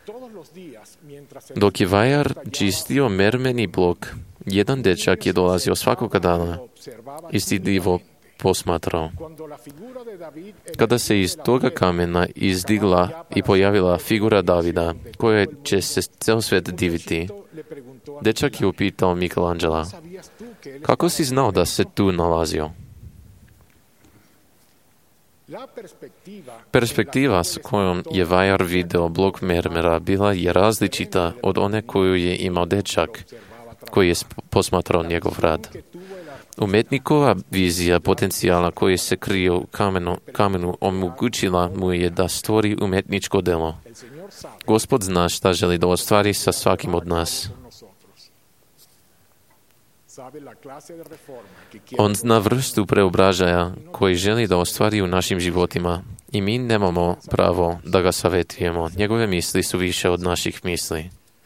Dok je vajar čistio mermeni blok, jedan dečak je dolazio svakoga dana i stidljivo posmatrao. Kada se iz toga kamena izdigla i pojavila figura Davida, koja će se cel svet diviti, dečak je upitao Michelangela, kako si znao da se tu nalazio? Perspektiva s kojom je vajar video blok mermera bila je različita od one koju je imao dečak koji je posmatrao njegov rad. Umetnikova vizija potencijala koji se krije u kamenu, kamenu omogućila mu je da stvori umetničko delo. Gospod zna šta želi da ostvari sa svakim od nas. On zna vrstu preobražaja koji želi da ostvari u našim životima i mi nemamo pravo da ga savjetujemo. Njegove misli su više od naših misli.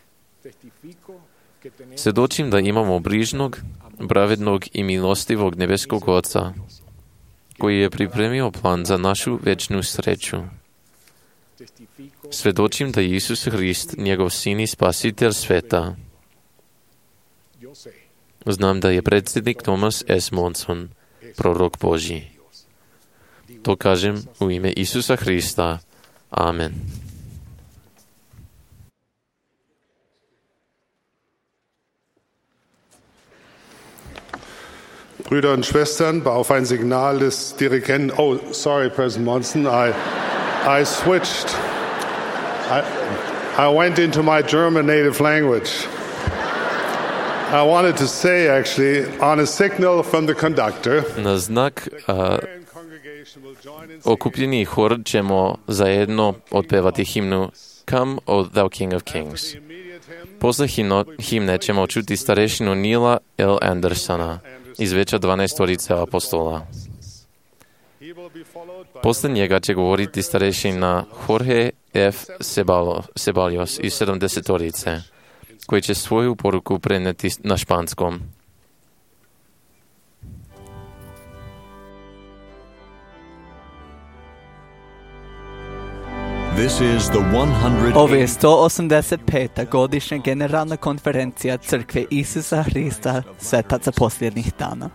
Svjedočim da imamo brižnog, pravednog i milostivog nebeskog Oca koji je pripremio plan za našu večnu sreću. Svjedočim da je Isus Hrist, njegov sin i spasitelj sveta. Znam da je predsjednik Thomas S. Monson prorok Božji. To kažem u ime Isusa Hrista. Amen. Brüder und Schwestern, auf ein Signal des Dirigenten. Oh, sorry, President Monson, I, I switched. I, I went into my German native language. I wanted to say, actually, on a signal from the conductor. Na znak uh, okupljeni hor ćemo zajedno otpevati himnu Come, O Thou King of Kings. Posle himno, himne ćemo čuti starešinu Neila L. Andersona iz veća dvanaestorice apostola. Posle njega će govoriti starešina Jorge F. Ceballos iz sedamdesetorice, koji će svoju poruku preneti na španskom. Ovo je sto osamdeset peta godišnja generalna konferencija Crkve Isusa Hrista svetaca posljednjih dana.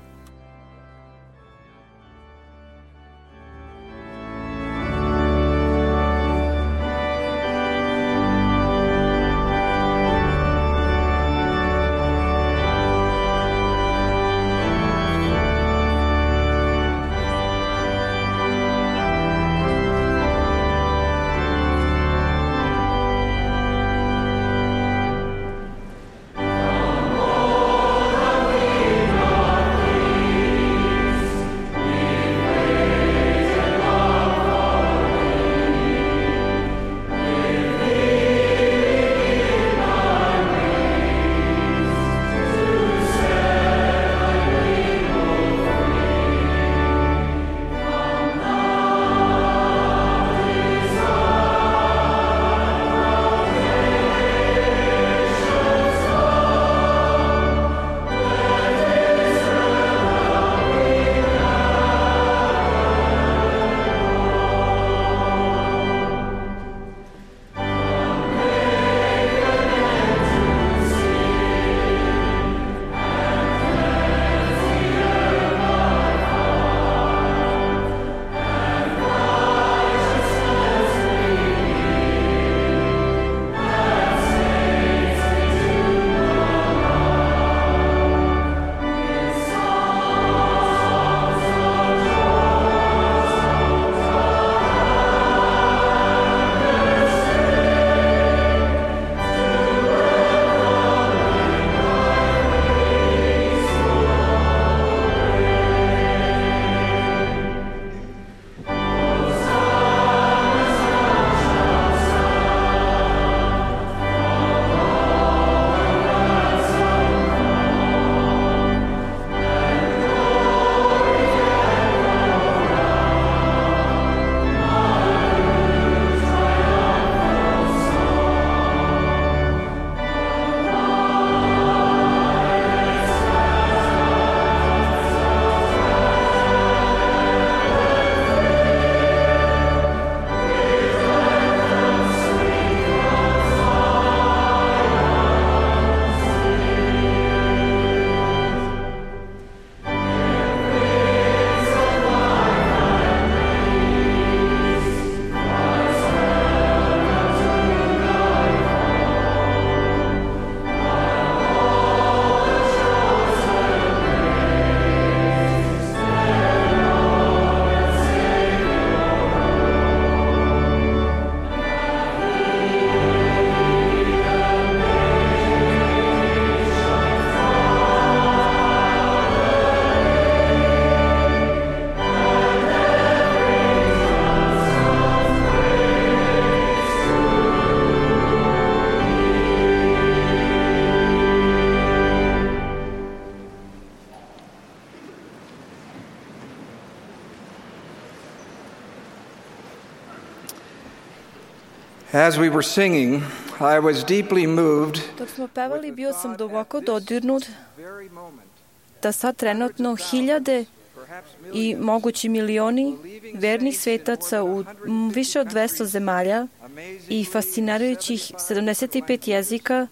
As we were singing, I was deeply moved Dok smo pevali, bio sam duboko dodirnut da sad trenutno hiljade i mogući milioni vernih svetaca u više od dvesta zemalja i fascinirajućih sedamdeset pet jezika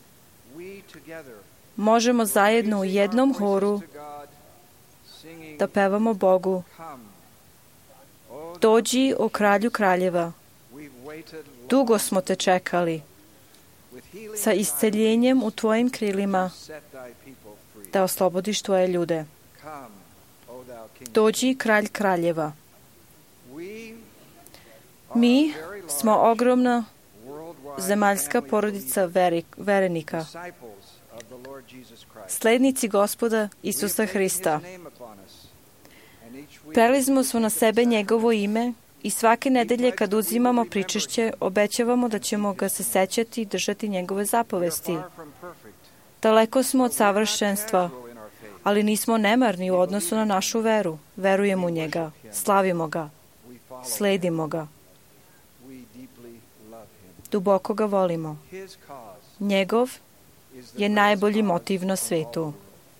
možemo zajedno u jednom horu da pevamo Bogu. Dođi, o kralju kraljeva. Dugo smo te čekali. Sa isceljenjem u tvojim krilima da oslobodiš tvoje ljude. Dođi, kralj kraljeva. Mi smo ogromna zemaljska porodica veri, verenika, slednici Gospoda Isusa Hrista. Prelizmo smo na sebe njegovo ime i svake nedelje kad uzimamo pričešće, obećavamo da ćemo ga se sećati i držati njegove zapovesti. Daleko smo od savršenstva, ali nismo nemarni u odnosu na našu veru. Verujemo u njega, slavimo ga, sledimo ga. Duboko ga volimo. Njegov je najbolji motiv na svetu.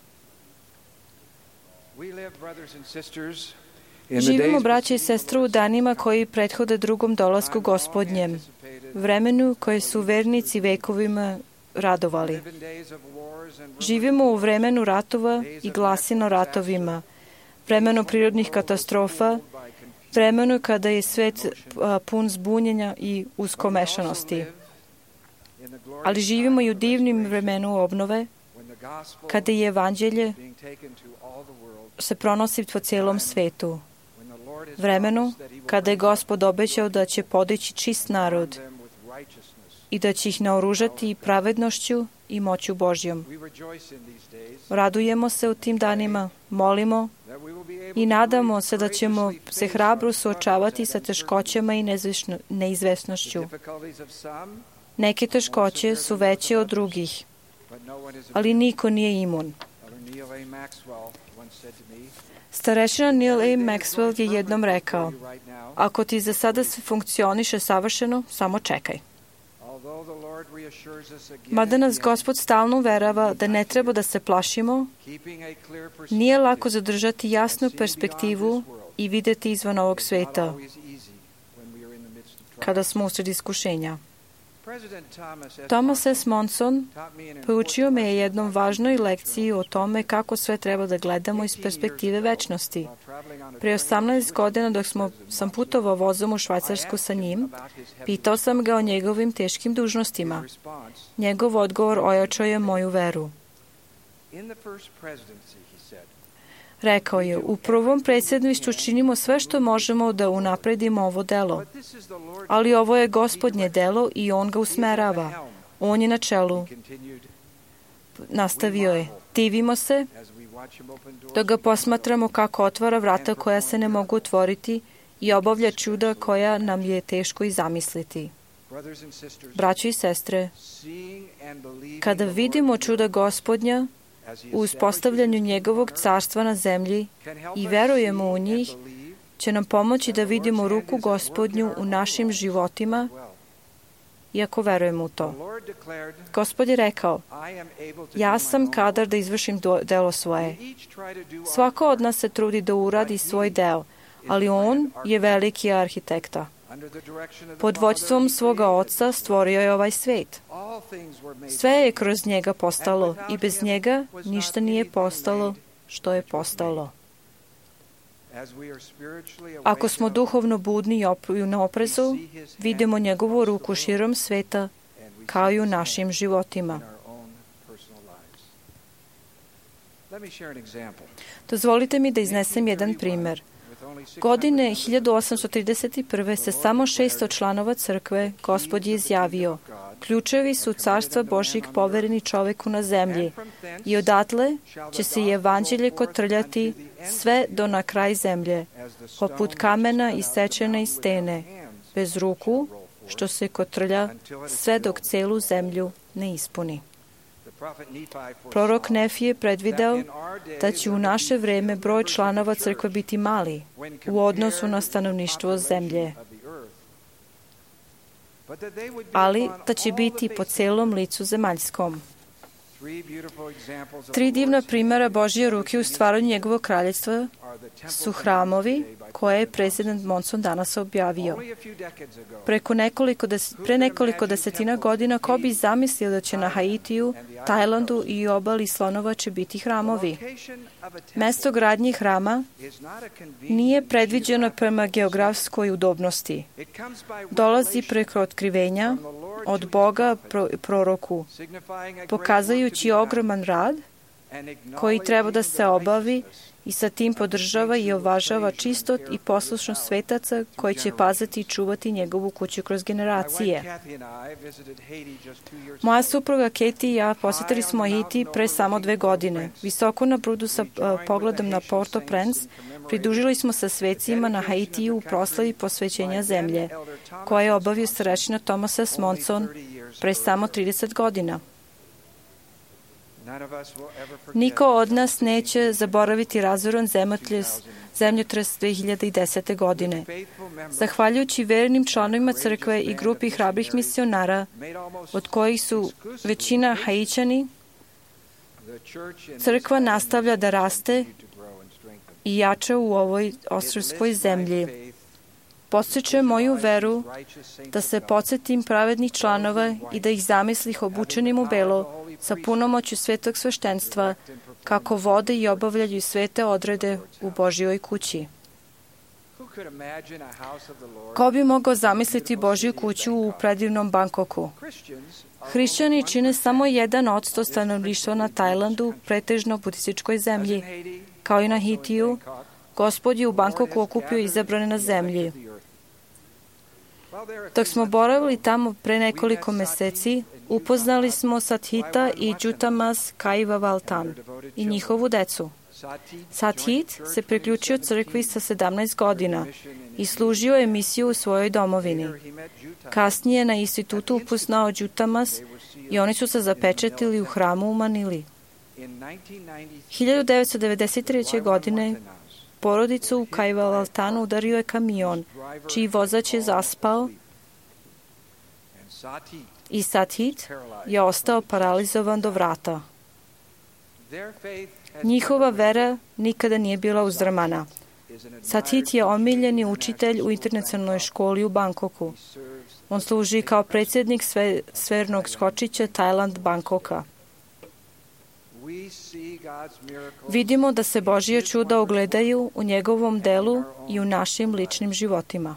Živimo, braće i sestre, u danima koji prethode drugom dolasku Gospodnjem, vremenu koje su vernici vekovima radovali. Živimo u vremenu ratova i glasino ratovima, vremenu prirodnih katastrofa, vremenu kada je svet pun zbunjenja i uskomešanosti. Ali živimo i u divnim vremenu obnove, kada je evanđelje se pronosi po cijelom svetu. Vremenu kada je Gospod obećao da će podići čist narod i da će ih naoružati pravednošću i moću Božjom. Radujemo se u tim danima, molimo i nadamo se da ćemo se hrabro suočavati sa teškoćama i neizvesnošću. Neke teškoće su veće od drugih, ali niko nije imun. Starešina Neil A. Maxwell je jednom rekao, ako ti za sada sve funkcioniše savršeno, samo čekaj. Mada nas Gospod stalno uverava da ne treba da se plašimo, nije lako zadržati jasnu perspektivu i videti izvan ovog sveta kada smo usred iskušenja. Thomas S. Monson poučio me je jednom važnoj lekciji o tome kako sve treba da gledamo iz perspektive večnosti. Pre osamnaest godina dok smo, sam putovao vozom u Švajcarsku sa njim, pitao sam ga o njegovim teškim dužnostima. Njegov odgovor ojačao je moju veru. Rekao je, u prvom predsjedništvu činimo sve što možemo da unapredimo ovo delo. Ali ovo je Gospodnje delo i on ga usmerava. On je na čelu. Nastavio je, divimo se da ga posmatramo kako otvara vrata koja se ne mogu otvoriti i obavlja čuda koja nam je teško i zamisliti. Braćo i sestre, kada vidimo čuda Gospodnja u uspostavljanju njegovog carstva na zemlji i verujemo u njih, će nam pomoći da vidimo ruku Gospodnju u našim životima, iako verujemo u to. Gospod je rekao, ja sam kadar da izvršim delo svoje. Svako od nas se trudi da uradi svoj deo, ali on je veliki arhitekta. Pod vođstvom svoga oca stvorio je ovaj svet. Sve je kroz njega postalo i bez njega ništa nije postalo što je postalo. Ako smo duhovno budni i na oprezu, vidimo njegovu ruku širom sveta kao i u našim životima. Dozvolite mi da iznesem jedan primer. Godine hiljadu osamsto trideset prve se samo šesto članova crkve Gospod je izjavio, ključevi su carstva Božjeg povereni čoveku na zemlji i odatle će se i evanđelje kotrljati sve do na kraj zemlje, poput kamena isečene iz stene, bez ruku, što se kotrlja sve dok celu zemlju ne ispuni. Prorok Nefi je predvideo da će u naše vreme broj članova crkve biti mali u odnosu na stanovništvo zemlje. ali da će biti po celom licu zemaljskom. Tri divna primjera Božje ruke u stvaranju njegovog kraljestva su hramovi koje je predsjednik Monson danas objavio. Preko nekoliko des, pre nekoliko desetina godina ko bi zamislio da će na Haitiju, Tajlandu i obali Slonovače biti hramovi. Mesto gradnje hrama nije predviđeno prema geografskoj udobnosti. Dolazi preko otkrivenja od Boga pro, proroku, pokazujući ogroman rad koji treba da se obavi i sa tim podržava i uvažava čistot i poslušnost svetaca koji će paziti i čuvati njegovu kuću kroz generacije. Moja supruga Katie i ja posjetili smo Haiti pre samo dve godine. Visoko na brudu sa uh, pogledom na Port-au-Prince pridružili smo se svecima na Haitiju u proslavi posvećenja zemlje, koje je obavio starešina Thomas S. Monson pre samo trideset godina. Niko od nas neće zaboraviti razoran zemljotres dve hiljade desete. godine. Zahvaljujući vernim članovima crkve i grupi hrabrih misionara, od kojih su većina Haićani, crkva nastavlja da raste i jača u ovoj ostrvskoj zemlji. Podstiče moju veru da se podsjetim pravednih članova i da ih zamislih obučenim u belo sa punomoću svetog sveštenstva kako vode i obavljaju svete odrede u Božjoj kući. Ko bi mogao zamisliti Božju kuću u predivnom Bangkoku? Hrišćani čine samo jedan odsto stanovništva na Tajlandu, pretežno budističkoj zemlji. Kao i na Haitiju, Gospod je u Bangkoku okupio izabrane na zemlji. Dok smo boravili tamo pre nekoliko meseci, upoznali smo Sathita i Jutamas Kaivavaltan i njihovu decu. Sathit se priključio crkvi sa sedamnaest godina i služio je misiju u svojoj domovini. Kasnije na institutu upoznao Jutamas i oni su se zapečetili u hramu u Manili. hiljadu devetsto devedeset treće. godine porodicu u Kaivavaltanu udario je kamion, čiji vozač je zaspao i Sathit je ostao paralizovan do vrata. Njihova vera nikada nije bila uzdrmana. Sathit je omiljeni učitelj u internacionalnoj školi u Bangkoku. On služi kao predsjednik sve, svernog skočića Tajland Bangkoka. Vidimo da se Božje čuda ogledaju u njegovom delu i u našim ličnim životima.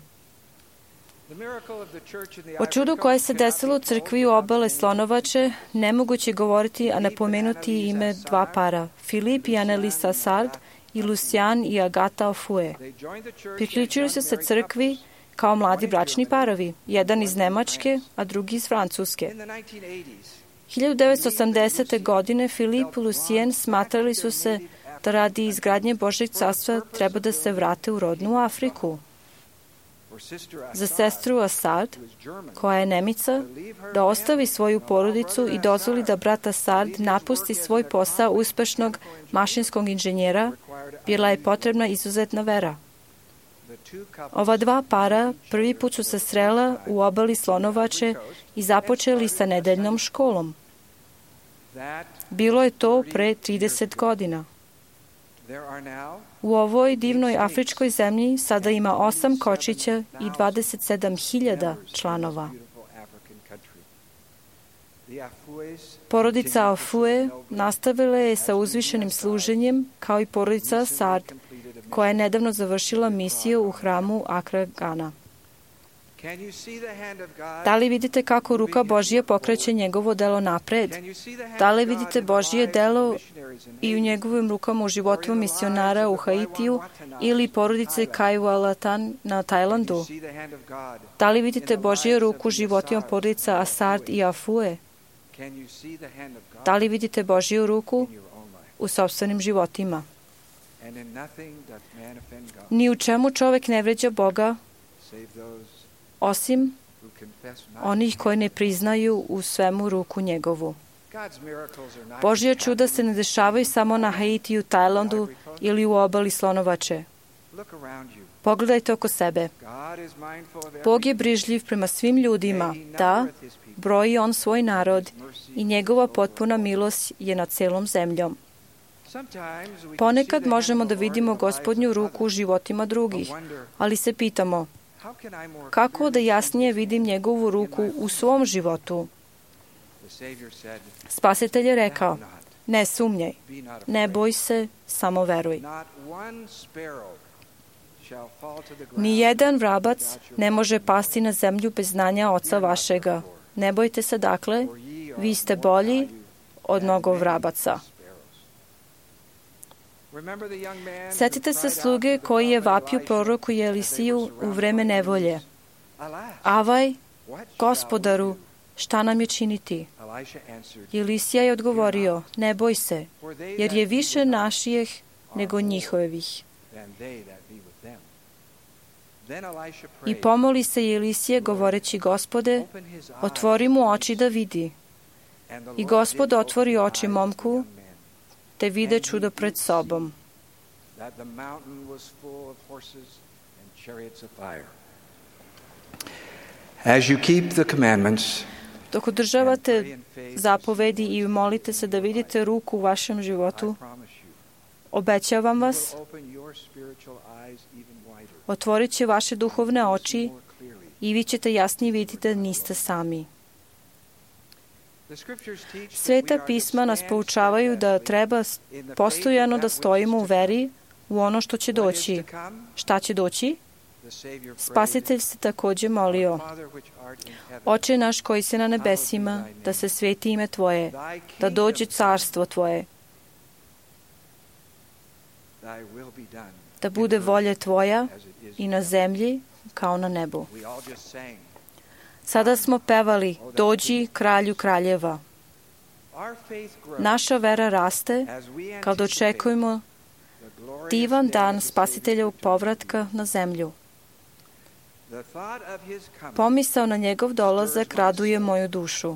O čudu koje se desilo u crkvi u obale Slonovače nemoguće govoriti, a ne pomenuti ime dva para, Filip i Annelisa Sard i Lucian i Agata Ofue. Priključili su se crkvi kao mladi bračni parovi, jedan iz Nemačke, a drugi iz Francuske. hiljadu devetsto osamdesete. godine Filip i Lucien smatrali su se da radi izgradnje Božjeg carstva treba da se vrate u rodnu Afriku. Za sestru Asard, koja je Nemica, da ostavi svoju porodicu i dozvoli da brat Asard napusti svoj posao uspešnog mašinskog inženjera, bila je potrebna izuzetna vera. Ova dva para prvi put su se srela u obali Slonovače i započeli sa nedeljnom školom. Bilo je to pre trideset godina. U ovoj divnoj afričkoj zemlji sada ima osam kočića i dvadeset sedam hiljada članova. Porodica Ofue nastavila je sa uzvišenim služenjem, kao i porodica Sard, koja je nedavno završila misiju u hramu Akra Gana. Da li vidite kako ruka Božija pokreće njegovo delo napred? Da li vidite Božije delo i u njegovim rukama u životu misionara u Haitiju ili porodice Kaivavaltan na Tajlandu? Da li vidite Božije ruku u životima porodica Asard i Afue? Da li vidite Božiju ruku u sopstvenim životima? Ni u čemu čovek ne vređa Boga, osim onih koji ne priznaju u svemu ruku njegovu. Božja čuda se ne dešavaju samo na Haitiju, Tajlandu ili u obali Slonovače. Pogledajte oko sebe. Bog je brižljiv prema svim ljudima, da broji On svoj narod i njegova potpuna milost je nad celom zemljom. Ponekad možemo da vidimo Gospodnju ruku u životima drugih, ali se pitamo, kako da jasnije vidim njegovu ruku u svom životu? Spasitelj je rekao, ne sumnjaj, ne boj se, samo veruj. Ni jedan vrabac ne može pasti na zemlju bez znanja Oca vašega. Ne bojte se dakle, vi ste bolji od mnogo vrabaca. Sjetite se sluge koji je vapio proroku Elisiju u vreme nevolje. Avaj, Gospodaru, šta nam je činiti? Elisija je odgovorio, ne boj se, jer je više našijeh nego njihovih. I pomoli se Elisije govoreći, Gospode, otvori mu oči da vidi. I Gospod otvori oči momku, te vide čudo pred sobom. As you keep the commandments, dok održavate zapovedi i molite se da vidite ruku u vašem životu, obećavam vas, otvorit će vaše duhovne oči i vi ćete jasnije vidjeti da niste sami. Sveta pisma nas poučavaju da treba postojano da stojimo u veri u ono što će doći. Šta će doći? Spasitelj se također molio. Oče naš koji si na nebesima, da se sveti ime Tvoje, da dođe carstvo Tvoje, da bude volja Tvoja i na zemlji kao na nebu. Sada smo pevali, dođi kralju kraljeva. Naša vera raste kad očekujemo divan dan Spasiteljevog povratka na zemlju. Pomisao na njegov dolazak raduje moju dušu.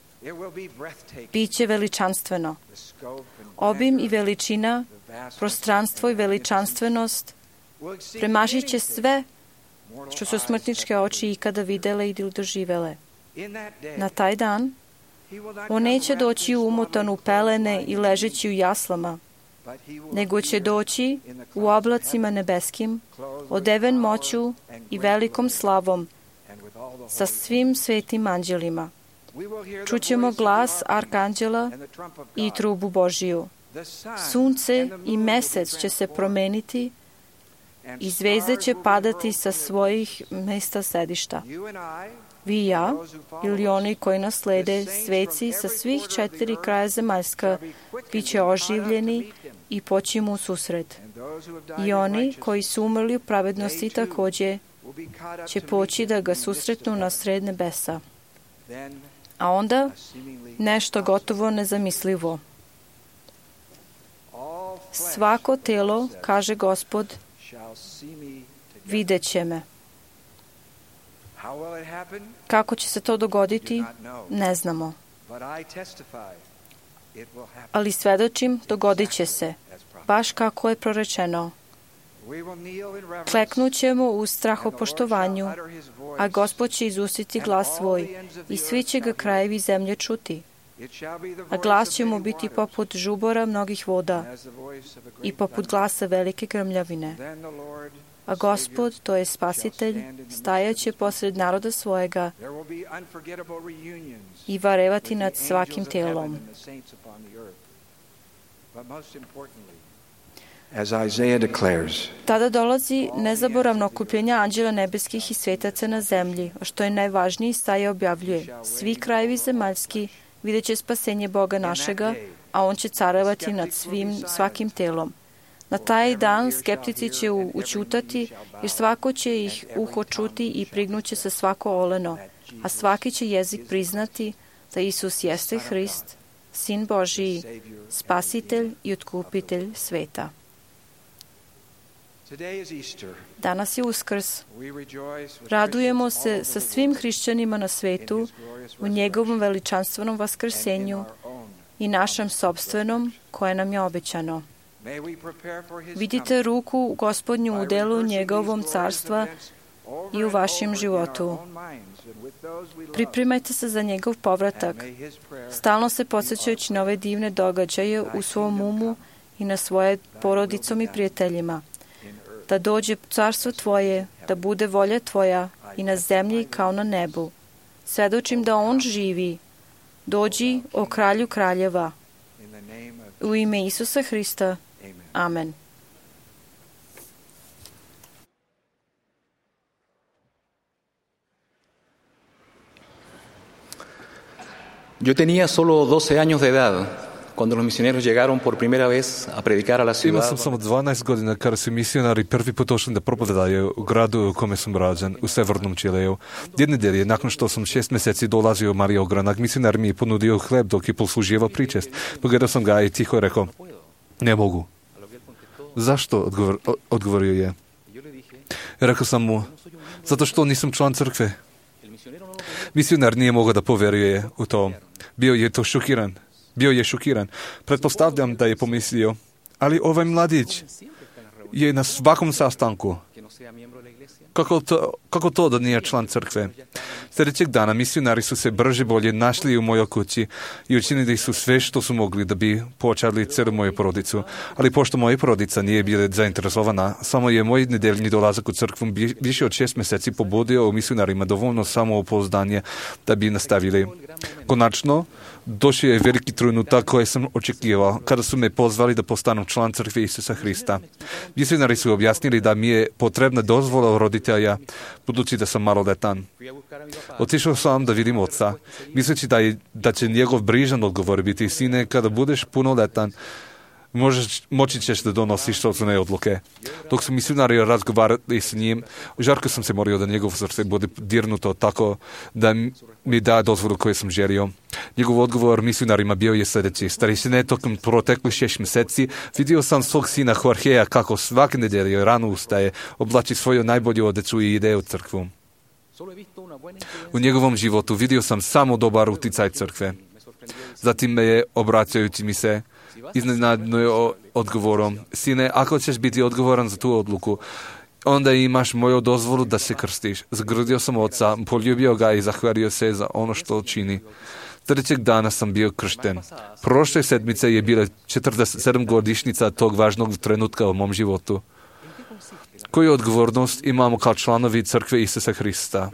Biće veličanstveno. Obim i veličina, prostranstvo i veličanstvenost premašit će sve što su smrtničke oči ikada videle ili doživele. Na taj dan on neće doći umotan u pelene i ležeći u jaslama, nego će doći u oblacima nebeskim, odeven moću i velikom slavom sa svim svetim anđelima. Čućemo glas arkanđela i trubu Božiju. Sunce i mesec će se promeniti i zvezde će padati sa svojih mesta sedišta. Vi i ja, ili oni koji nas slede, sveci sa svih četiri kraja zemaljska, bit će oživljeni i poći mu u susret. I oni koji su umrli u pravednosti također će poći da ga susretnu na sred nebesa. A onda nešto gotovo nezamislivo. Svako telo, kaže Gospod, vidjet će me. Kako će se to dogoditi, ne znamo. Ali svedočim, dogodit će se, baš kako je prorečeno. Kleknut ćemo u strahopoštovanju, a Gospod će izustiti glas svoj i svi će ga krajevi zemlje čuti. A glas će mu biti poput žubora mnogih voda i poput glasa velike grmljavine. A Gospod, to je Spasitelj, stajaće posred naroda svojega i varevati nad svakim telom. Tada dolazi nezaboravno okupljenje anđela nebeskih i svetaca na zemlji, a što je najvažnije, Isaija objavljuje. Svi krajevi zemaljski vidjet će spasenje Boga našega, a on će carovati nad svim, svakim telom. Na taj dan skeptici će učutati, jer svako će ih uho čuti i prignuće se svako oleno, a svaki će jezik priznati da Isus jeste Hrist, Sin Božiji, Spasitelj i Otkupitelj sveta. Danas je Uskrs. Radujemo se sa svim hrišćanima na svetu u njegovom veličanstvenom vaskrsenju i našem sopstvenom koje nam je obećano. Vidite ruku Gospodnju u delu njegovom carstva i u vašem životu. Pripremajte se za njegov povratak, stalno se podsjećajući na ove divne događaje u svom umu i na svoje porodicom i prijateljima. Da dođe carstvo tvoje, da bude volja tvoja i na zemlji kao na nebu. Svedočim da on živi. Dođi, o kralju kraljeva. U ime Isusa Hrista. Amen. Yo tenía solo doce años de edad cuando los misioneros llegaron por primera vez a predicar a la ciudad. Imao sam samo dvanaest godina kada su misionari prvi put došli da propovjedaju u gradu u kome sam rađen, u severnom Čileu. Jedne nedelje, nakon što sam šest mjeseci dolazio u Mario Granak, misionar mi je ponudio hleb dok je posluživao pričest. Pogledao sam ga i tiho rekao, ne mogu. Zašto? Odgovor, odgovorio je. Rekao sam mu, zato što nisam član crkve. Misionar nije mogao da poveruje u to. Bio je to šokiran. Bio je šokiran. Pretpostavljam da je pomislio, ali ovaj mladić je na svakom sastanku. Kako to, kako to da nije član crkve? Sljedećeg dana misionari su se brže bolje našli u mojoj kući i učinili su sve što su mogli da bi počeli cijelu moju porodicu. Ali pošto moja porodica nije bila zainteresovana, samo je moj nedeljni dolazak u crkvu više od šest mjeseci pobudio u misionarima dovoljno samopouzdanje da bi nastavili. Konačno, došao je veliki trenutak koji sam očekivao kada su me pozvali da postanem član crkve Isusa Hrista. Misionari su objasnili da mi je potrebna dozvola roditelja, budući da sam maloletan. Otišao sam da vidim oca, misleći da, je, da će njegov brižan odgovor biti, sine, kada budeš punoletan, možeš, moći ćeš da donosiš socijalne odluke. Dok su misionari razgovarali s njim, žarko sam se morio da njegov srce bude dirnuto tako da mi da dozvolu koju sam želio. Njegov odgovor misionarima bio je sljedeći. Starešine, tokom proteklih šest mjeseci vidio sam svog sina Jorgeja kako svake nedelje rano ustaje, oblači svoju najbolju odeću i ide u crkvu. U njegovom životu vidio sam samo dobar uticaj crkve. Zatim me je, obraćajući mi se, iznenadno odgovorom, sine, ako ćeš biti odgovoran za tu odluku, onda imaš moju dozvolu da se krstiš. Zagrlio sam oca, poljubio ga i zahvalio se za ono što čini. Sljedećeg dana sam bio kršten. Prošle sedmice je bila četrdeset sedam godišnjica tog važnog trenutka u mom životu. Koju odgovornost imamo kao članovi crkve Isusa Hrista?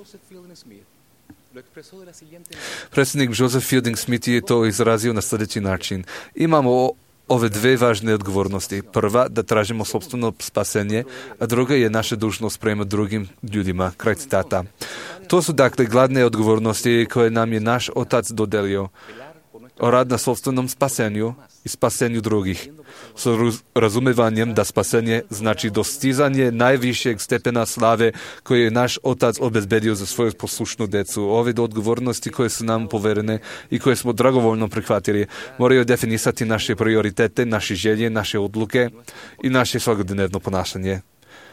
Predsjednik Joseph Fielding Smith je to izrazio na sljedeći način. Imamo ove dve važne odgovornosti. Prva, da tražimo sopstveno spasenje, a druga je naša dužnost prema drugim ljudima. Kraj citata. To su dakle glavne odgovornosti koje nam je naš Otac dodelio. Rad na sopstvenom spasenju i spasenju drugih. S razumevanjem da spasenje znači dostizanje najvišeg stepena slave koje je naš Otac obezbedio za svoju poslušnu decu. Ove odgovornosti koje su nam poverene i koje smo dragovoljno prihvatili moraju definisati naše prioritete, naše želje, naše odluke i naše svakodnevno ponašanje.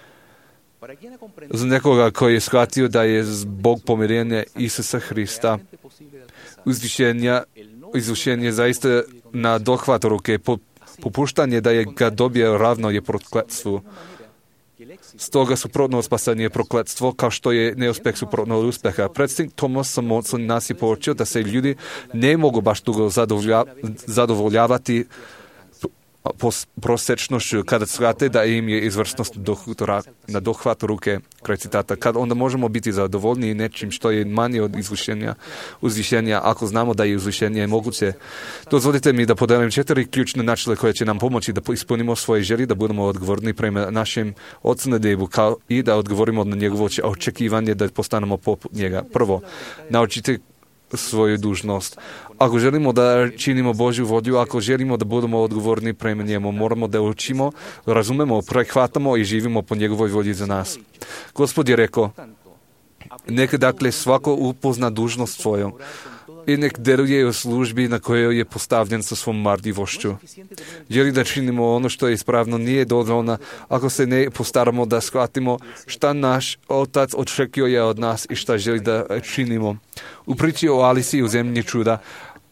Za nekoga koji je shvatio da je zbog pomirenja Isusa Hrista uzvišenja izvršenje zaista na dohvat ruke, popuštanje da je ga dobio ravno je prokletstvu. Stoga suprotno spasanje je prokletstvo, kao što je neuspeh suprotno od uspeha. Predsjednik Thomas Samotson nas je poučio da se ljudi ne mogu baš dugo zadovolja, zadovoljavati prosječnošću kada shvate da im je izvrsnost na dohvat ruke, kraj citata. Kad onda možemo biti zadovoljni nečim što je manje od izvršenja, uzvišenja, ako znamo da je uzvišenje moguće. Dozvolite mi da podelim četiri ključne načine koje će nam pomoći da ispunimo svoje želje, da budemo odgovorni prema našem Ocu na nebu, kao i da odgovorimo na njegovo očekivanje da postanemo poput njega. Prvo, naučite svoju dužnost. Ako želimo da činimo Božju volju, ako želimo da budemo odgovorni prema njemu, moramo da učimo, razumemo, prehvatamo i živimo po njegovoj volji za nas. Gospod je rekao, neka dakle svako upozna dužnost svojom i nek deluje u službi na kojoj je postavljen sa svom marljivošću. Želi da činimo ono što je ispravno, nije dovoljno ako se ne postaramo da shvatimo šta naš Otac očekuje od nas i šta želi da činimo. U priči o Alisi u zemlji čuda,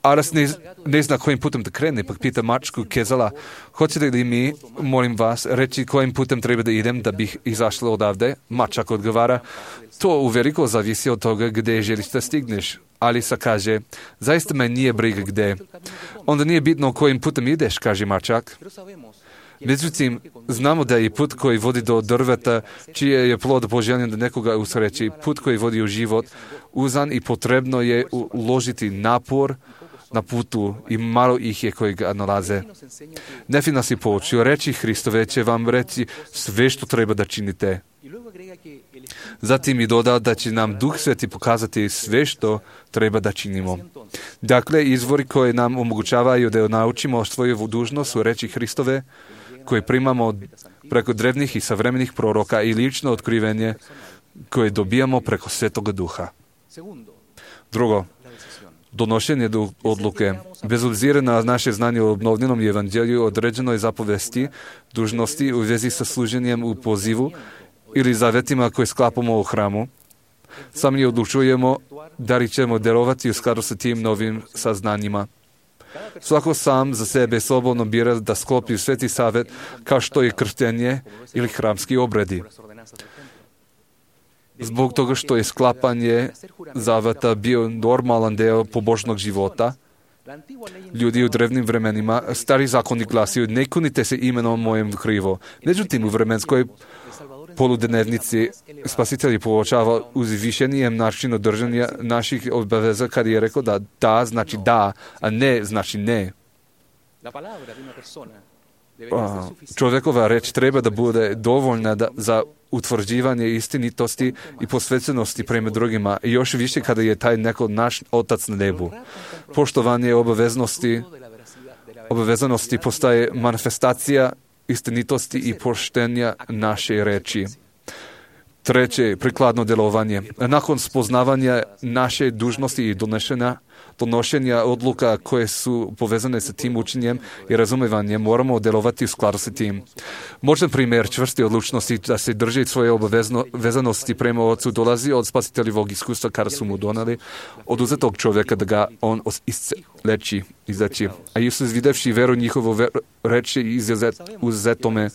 Aras ne, ne zna kojim putem da krene, pa pita mačku Kezala, hoćete li mi, molim vas, reći kojim putem treba da idem da bih izašla odavde? Mačak odgovara, to uveliko zavisi od toga gde želiš da stigneš. Alisa kaže, zaista me nije briga gde. Onda nije bitno kojim putem ideš, kaže mačak. Međutim, znamo da je put koji vodi do drveta, čije je plod poželjen da nekoga usreći, put koji vodi u život, uzan i potrebno je uložiti napor na putu i malo ih je koji ga nalaze. Nefi nas je poučio, reći Hristove će vam reći sve što treba da činite. Zatim je dodao da će nam Duh Sveti pokazati sve što treba da činimo. Dakle, izvori koje nam omogućavaju da naučimo svoju dužnost su reći Hristove, koje primamo preko drevnih i savremenih proroka i lično otkrivenje koje dobijamo preko Svetoga Duha. Drugo, donošenje odluke. Bez obzira na naše znanje o obnovljenom evanđelju, određenoj zapovesti, dužnosti u vezi sa služenjem u pozivu ili zavetima koje sklapamo u hramu, sami odlučujemo da li ćemo delovati u skladu sa tim novim saznanjima. Svako sam za sebe slobodno bira da sklopi sveti savet kao što je krštenje ili hramski obredi. Zbog toga što je sklapanje zaveta bio normalan deo pobožnog života, ljudi u drevnim vremenima, stari zakoni glasio, ne kunite se imenom mojem krivo. Međutim, u vremenskoj poludnevnici Spasitelj poučava uzvišenijem načinu držanja naših obaveza kad je rekao da da znači da, a ne znači ne. A, čovjekova reč treba da bude dovoljna da, za utvrđivanje istinitosti i posvećenosti prema drugima i još više kada je taj neko naš Otac na nebu. Poštovanje obaveznosti, obavezanosti postaje manifestacija istinitosti i poštenja naše reči. Treće, prikladno djelovanje. Nakon spoznavanja naše dužnosti i donošenja, donošenja odluka koje su povezane sa tim učenjem i razumevanjem, moramo djelovati u skladu sa tim. Možda primjer čvrste odlučnosti da se drži svoje obavezanosti prema Otcu dolazi od spasiteljevog iskustva kada su mu donali oduzetog čovjeka da ga on isleči, izleči. A Isus videvši veru njihovu reči izuzet, uzetome,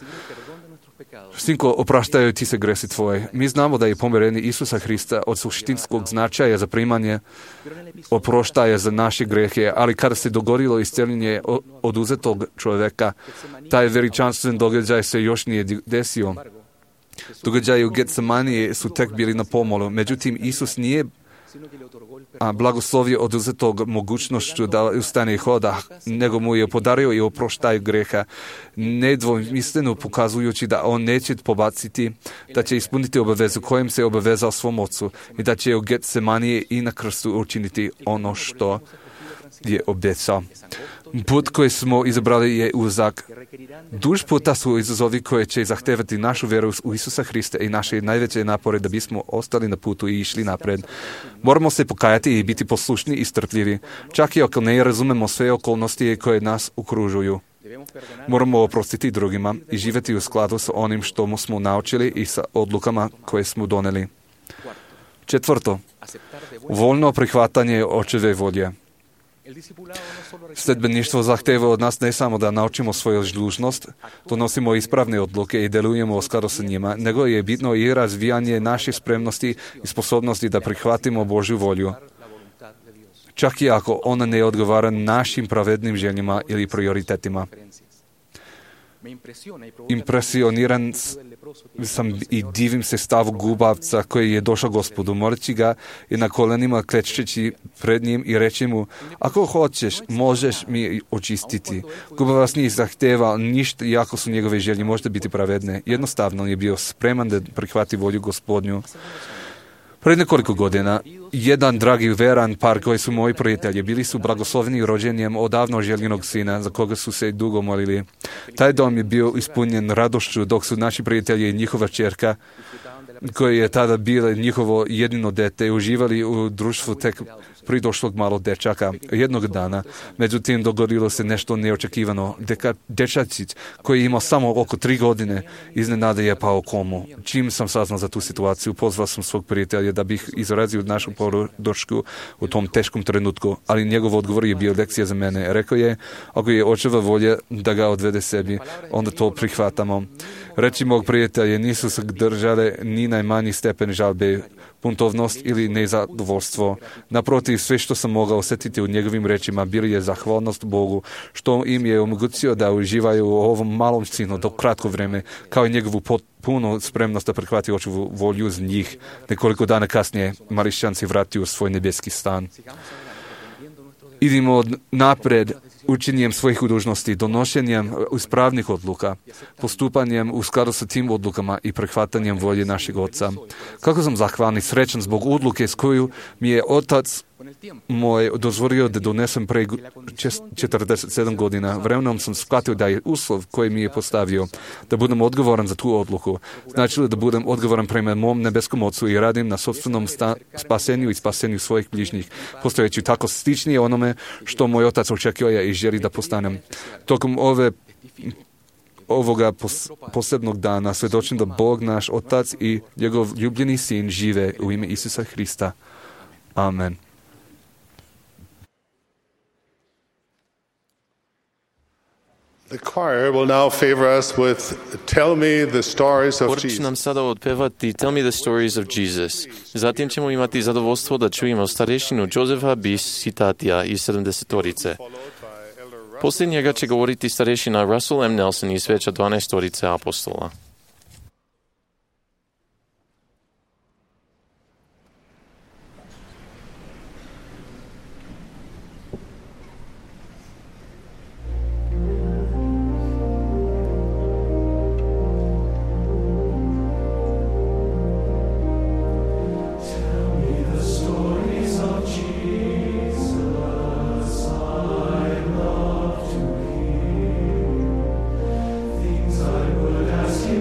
Sinko, opraštaju ti se gresi tvoje. Mi znamo da je pomirenje Isusa Hrista od suštinskog značaja za primanje oproštaja za naše grehe, ali kada se dogodilo isceljenje oduzetog čovjeka, taj veličanstven događaj se još nije desio. Događaji u Getsemaniji su tek bili na pomolu, međutim Isus nije a blagoslovio oduzetog mogućnošću da ustane i hoda, nego mu je podario i oproštaj greha, nedvosmisleno pokazujući da on neće pobaciti, da će ispuniti obavezu kojim se obavezao svom ocu i da će u Getsemaniji i na krstu učiniti ono što je obećao. Put koji smo izabrali je uzak. Duž puta su izazovi koje će zahtevati našu vjeru u Isusa Hrista i naše najveće napore da bismo ostali na putu i išli napred. Moramo se pokajati i biti poslušni i strpljivi, čak i ako ne razumemo sve okolnosti koje nas okružuju. Moramo oprostiti drugima i živjeti u skladu sa onim što smo naučili i sa odlukama koje smo doneli. Četvrto, voljno prihvatanje očeve volje. Sledbeništvo zahteva od nas ne samo da naučimo svoju dužnost, donosimo ispravne odluke i delujemo u skladu sa njima, nego je bitno i razvijanje naše spremnosti i sposobnosti da prihvatimo Božju volju, čak i ako ona ne odgovara našim pravednim željama ili prioritetima. Impresioniran sam i divim se stavu gubavca koji je došao Gospodu, moleći ga i na kolenima klečeći pred njim i reći mu, ako hoćeš, možeš mi očistiti. Gubavac nije zahtevao ništa, iako su njegove želje možda biti pravedne. Jednostavno je bio spreman da prihvati volju Gospodnju. Pred nekoliko godina, jedan dragi veran par koji su moji prijatelji, bili su blagosloveni rođenjem odavno željenog sina, za koga su se dugo molili. Taj dom je bio ispunjen radošću, dok su naši prijatelji i njihova čerka, koja je tada bila njihovo jedino dete, uživali u društvu tek pridošlog malog dečaka. Jednog dana, međutim, dogodilo se nešto neočekivano. Deka, dečačić, koji je imao samo oko tri godine, iznenada je pao u komu. Čim sam saznal za tu situaciju, pozvao sam svog prijatelja da bih izrazio našu podršku u tom teškom trenutku, ali njegov odgovor je bio lekcija za mene. Rekao je, ako je očeva volja da ga odvede sebi, onda to prihvatamo. Reči mog prijatelja nisu se držale ni najmanji stepen žalbe, puntovnost ili nezadovoljstvo. Naprotiv, sve što sam mogao osjetiti u njegovim rečima bili je zahvalnost Bogu, što im je omogućio da uživaju u ovom malom sinu do kratko vreme, kao i njegovu potpunu spremnost da prihvati očevu volju z njih. Nekoliko dana kasnije Marišćan se vratio u svoj nebeski stan. Idimo napred učinjenjem svojih dužnosti, donošenjem ispravnih odluka, postupanjem u skladu sa tim odlukama i prihvatanjem volje našeg Oca. Kako sam zahvalan i srećan zbog odluke s koju mi je Otac moj dozvolio da donesem pre četrdeset sedam godina. Vremenom sam shvatio da je uslov koji mi je postavio da budem odgovoran za tu odluku. Znači da budem odgovoran prema mom nebeskom Ocu i radim na sopstvenom sta- spasenju i spasenju svojih bližnjih, postojeći tako sličnije onome što moj Otac očekuje i želi da postanem. Tokom ove ovoga pos, posebnog dana svjedočim da Bog naš Otac i njegov ljubljeni Sin žive u ime Isusa Hrista. Amen. The choir will now favor us with Tell Me the Stories of Hor će Jesus. nam sada otpevati Tell Me the Stories of Jesus. Zatim ćemo imati zadovoljstvo da čujemo starešinu Josefa Bis Citatija iz sedamdesetorice. Poslije njega će govoriti starešina Russell M. Nelson iz Veća dvanaestorice apostola. Things I would ask you.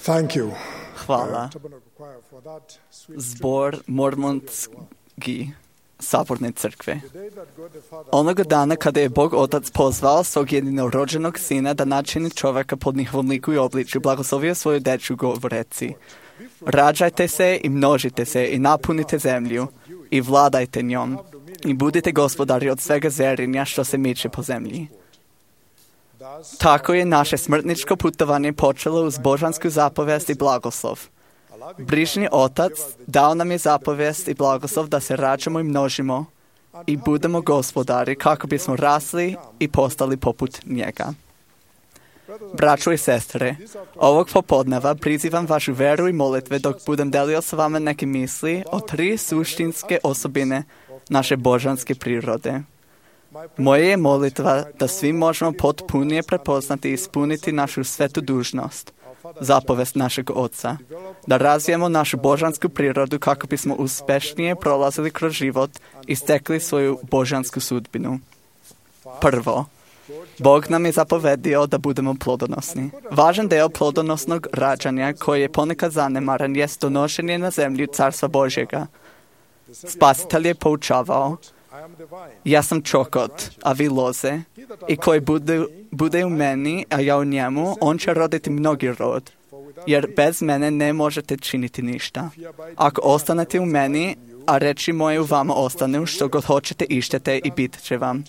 Hvala. Zbor Mormonski saborne crkve. Onoga dana kada je Bog Otac pozvao svog jedinorođenog sina da načini čovjeka pod njihovom liku i obličju, blagoslovio svoju deču govoreci: rađajte se i množite se i napunite zemlju i vladajte njom i budite gospodari od svega zerinja što se miče po zemlji. Tako je naše smrtničko putovanje počelo uz božansku zapovest i blagoslov. Brižni Otac dao nam je zapovest i blagoslov da se rađamo i množimo i budemo gospodari kako bismo rasli i postali poput njega. Braćo i sestre, ovog popodneva prizivam vašu veru i molitve dok budem delio sa vama neke misli o tri suštinske osobine naše božanske prirode. Moja je molitva da svi možemo potpunije prepoznati i ispuniti našu svetu dužnost, zapovest našeg Oca, da razvijemo našu božansku prirodu kako bismo uspešnije prolazili kroz život i stekli svoju božansku sudbinu. Prvo, Bog nam je zapovedio da budemo plodonosni. Važan deo plodonosnog rađanja koji je ponekad zanemaran jest donošenje na zemlju Carstva Božjega. Spasitelj je poučavao: ja sam čokot, a vi loze, i koji bude, bude u meni, a ja u njemu, on će roditi mnogi rod, jer bez mene ne možete činiti ništa. Ako ostanete u meni, a reči moje u vama ostanu, što god hoćete ištete i bit će vam.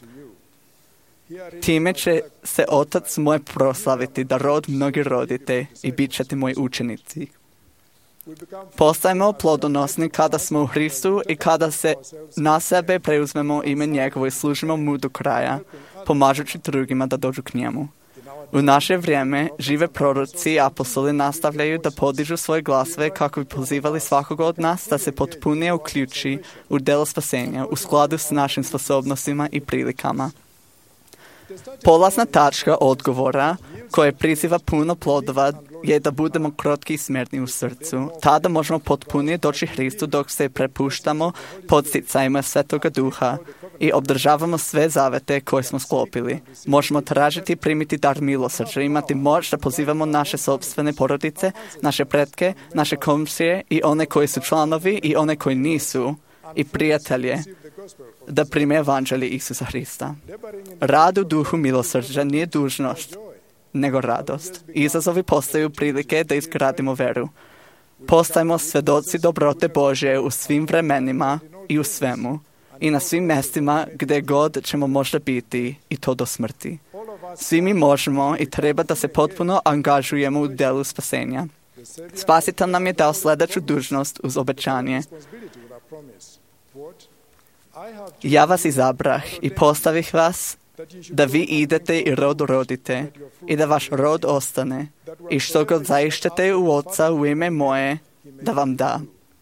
Time će se Otac moj proslaviti da rod mnogi rodite i bit ćete moji učenici. Postajemo plodonosni kada smo u Hristu i kada se na sebe preuzmemo ime njegovo i služimo mu do kraja, pomažući drugima da dođu k njemu. U naše vrijeme žive proroci i apostoli nastavljaju da podižu svoje glasove kako bi pozivali svakoga od nas da se potpunije uključi u delo spasenja u skladu s našim sposobnostima i prilikama. Polazna tačka odgovora koje priziva puno plodova je da budemo krotki i smirni u srcu. Tada možemo potpunije doći Hristu dok se prepuštamo podsticajima Svetoga Duha i obdržavamo sve zavete koje smo sklopili. Možemo tražiti i primiti dar milosrđa, imati moć da pozivamo naše sopstvene porodice, naše pretke, naše komšije i one koji su članovi i one koji nisu i prijatelje da prime evanđelje Isusa Hrista. Rad u duhu milosrđa nije dužnost, nego radost. Izazovi postaju prilike da izgradimo veru. Postajemo svedoci dobrote Božje u svim vremenima i u svemu i na svim mjestima gdje god ćemo možda biti, i to do smrti. Svi mi možemo i treba da se potpuno angažujemo u delu spasenja. Spasitelj nam je dao sljedeću dužnost uz obećanje: ja vas izabrah i postavih vas da vi idete i rod rodite i da vaš rod ostane i što god zaištete u Oca u ime moje da vam da.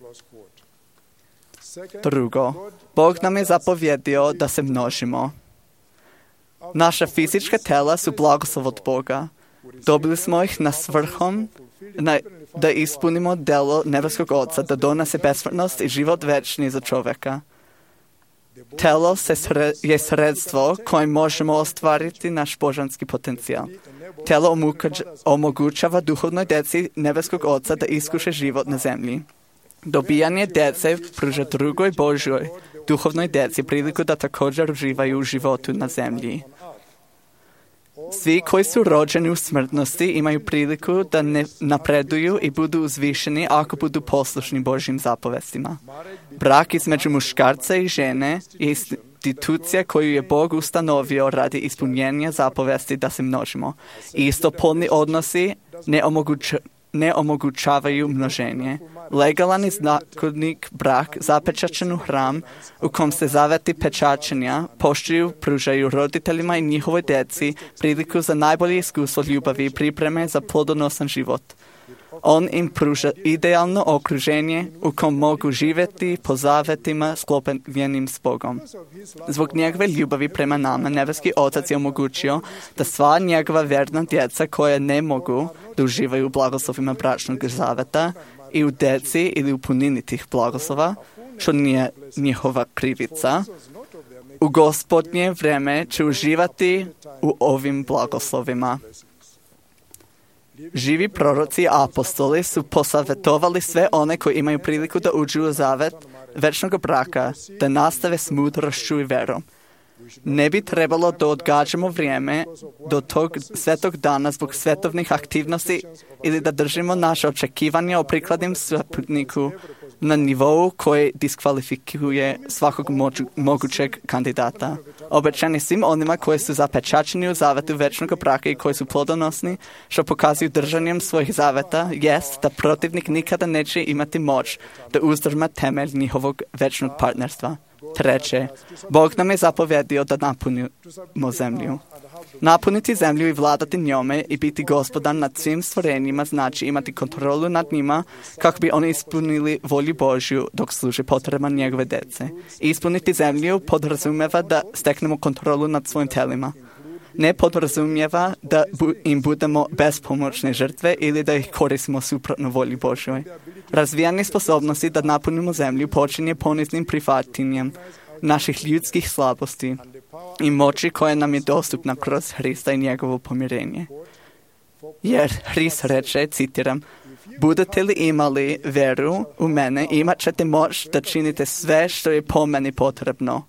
Drugo, Bog nam je zapovjedio da se množimo. Naša fizička tela su blagoslov od Boga. Dobili smo ih na svrhom na, da ispunimo delo nebeskog Oca, da donese besmrtnost i život večni za čovjeka. Telo se sre, je sredstvo kojim možemo ostvariti naš božanski potencijal. Telo omukađ, omogućava duhovnoj djeci nebeskog Oca da iskuše život na zemlji. Dobijanje djece pruža drugoj Božjoj duhovnoj djeci priliku da također uživaju u životu na zemlji. Svi koji su rođeni u smrtnosti imaju priliku da ne napreduju i budu uzvišeni ako budu poslušni Božjim zapovestima. Brak između muškarca i žene je institucija koju je Bog ustanovio radi ispunjenja zapovesti da se množimo. Istopolni odnosi ne omogućavaju ne omogućavaju množenje. Legalan i zakonit brak zapečačen u hram u kom se zaveti pečačenja poštuju, pružaju roditeljima i njihovoj djeci priliku za najbolje iskustvo ljubavi i pripreme za plodonosan život. On im pruža idealno okruženje u kom mogu živjeti po zavetima sklopljenim s Bogom. Zbog njegove ljubavi prema nama, nebeski Otac je omogućio da sva njegova vjerna djeca koja ne mogu da uživaju u blagoslovima bračnog zaveta i u djeci ili u punini tih blagoslova, što nije njihova krivica, u Gospodnje vrijeme će uživati u ovim blagoslovima. Živi proroci i apostoli su posavjetovali sve one koji imaju priliku da uđu u zavet večnog braka, da nastave s mudrošću i verom. Ne bi trebalo da odgađamo vrijeme do tog svetog dana zbog svetovnih aktivnosti ili da držimo naše očekivanja o prikladnim sveputniku na nivou koji diskvalifikuje svakog moću, mogućeg kandidata. Obećanje svim onima koji su zapečačeni u zavetu večnog braka i koji su plodonosni, što pokazuju držanjem svojih zaveta, jest da protivnik nikada neće imati moć da uzdrma temelj njihovog večnog partnerstva. Treće, Bog nam je zapovjedio da napunimo zemlju. Napuniti zemlju i vladati njome i biti gospodar nad svim stvorenjima znači imati kontrolu nad njima kako bi oni ispunili volju Božju dok služe potrebama njegove djece. Ispuniti zemlju podrazumijeva da steknemo kontrolu nad svojim telima. Ne podrazumijeva da im budemo bespomoćne žrtve ili da ih koristimo suprotno volji Božjoj. Razvijanje sposobnosti da napunimo zemlju počinje poniznim prihvaćanjem naših ljudskih slabosti i moći koja nam je dostupna kroz Hrista i njegovo pomirenje. Jer Hrist reče, citiram, budete li imali veru u mene, imat ćete moć da činite sve što je po meni potrebno.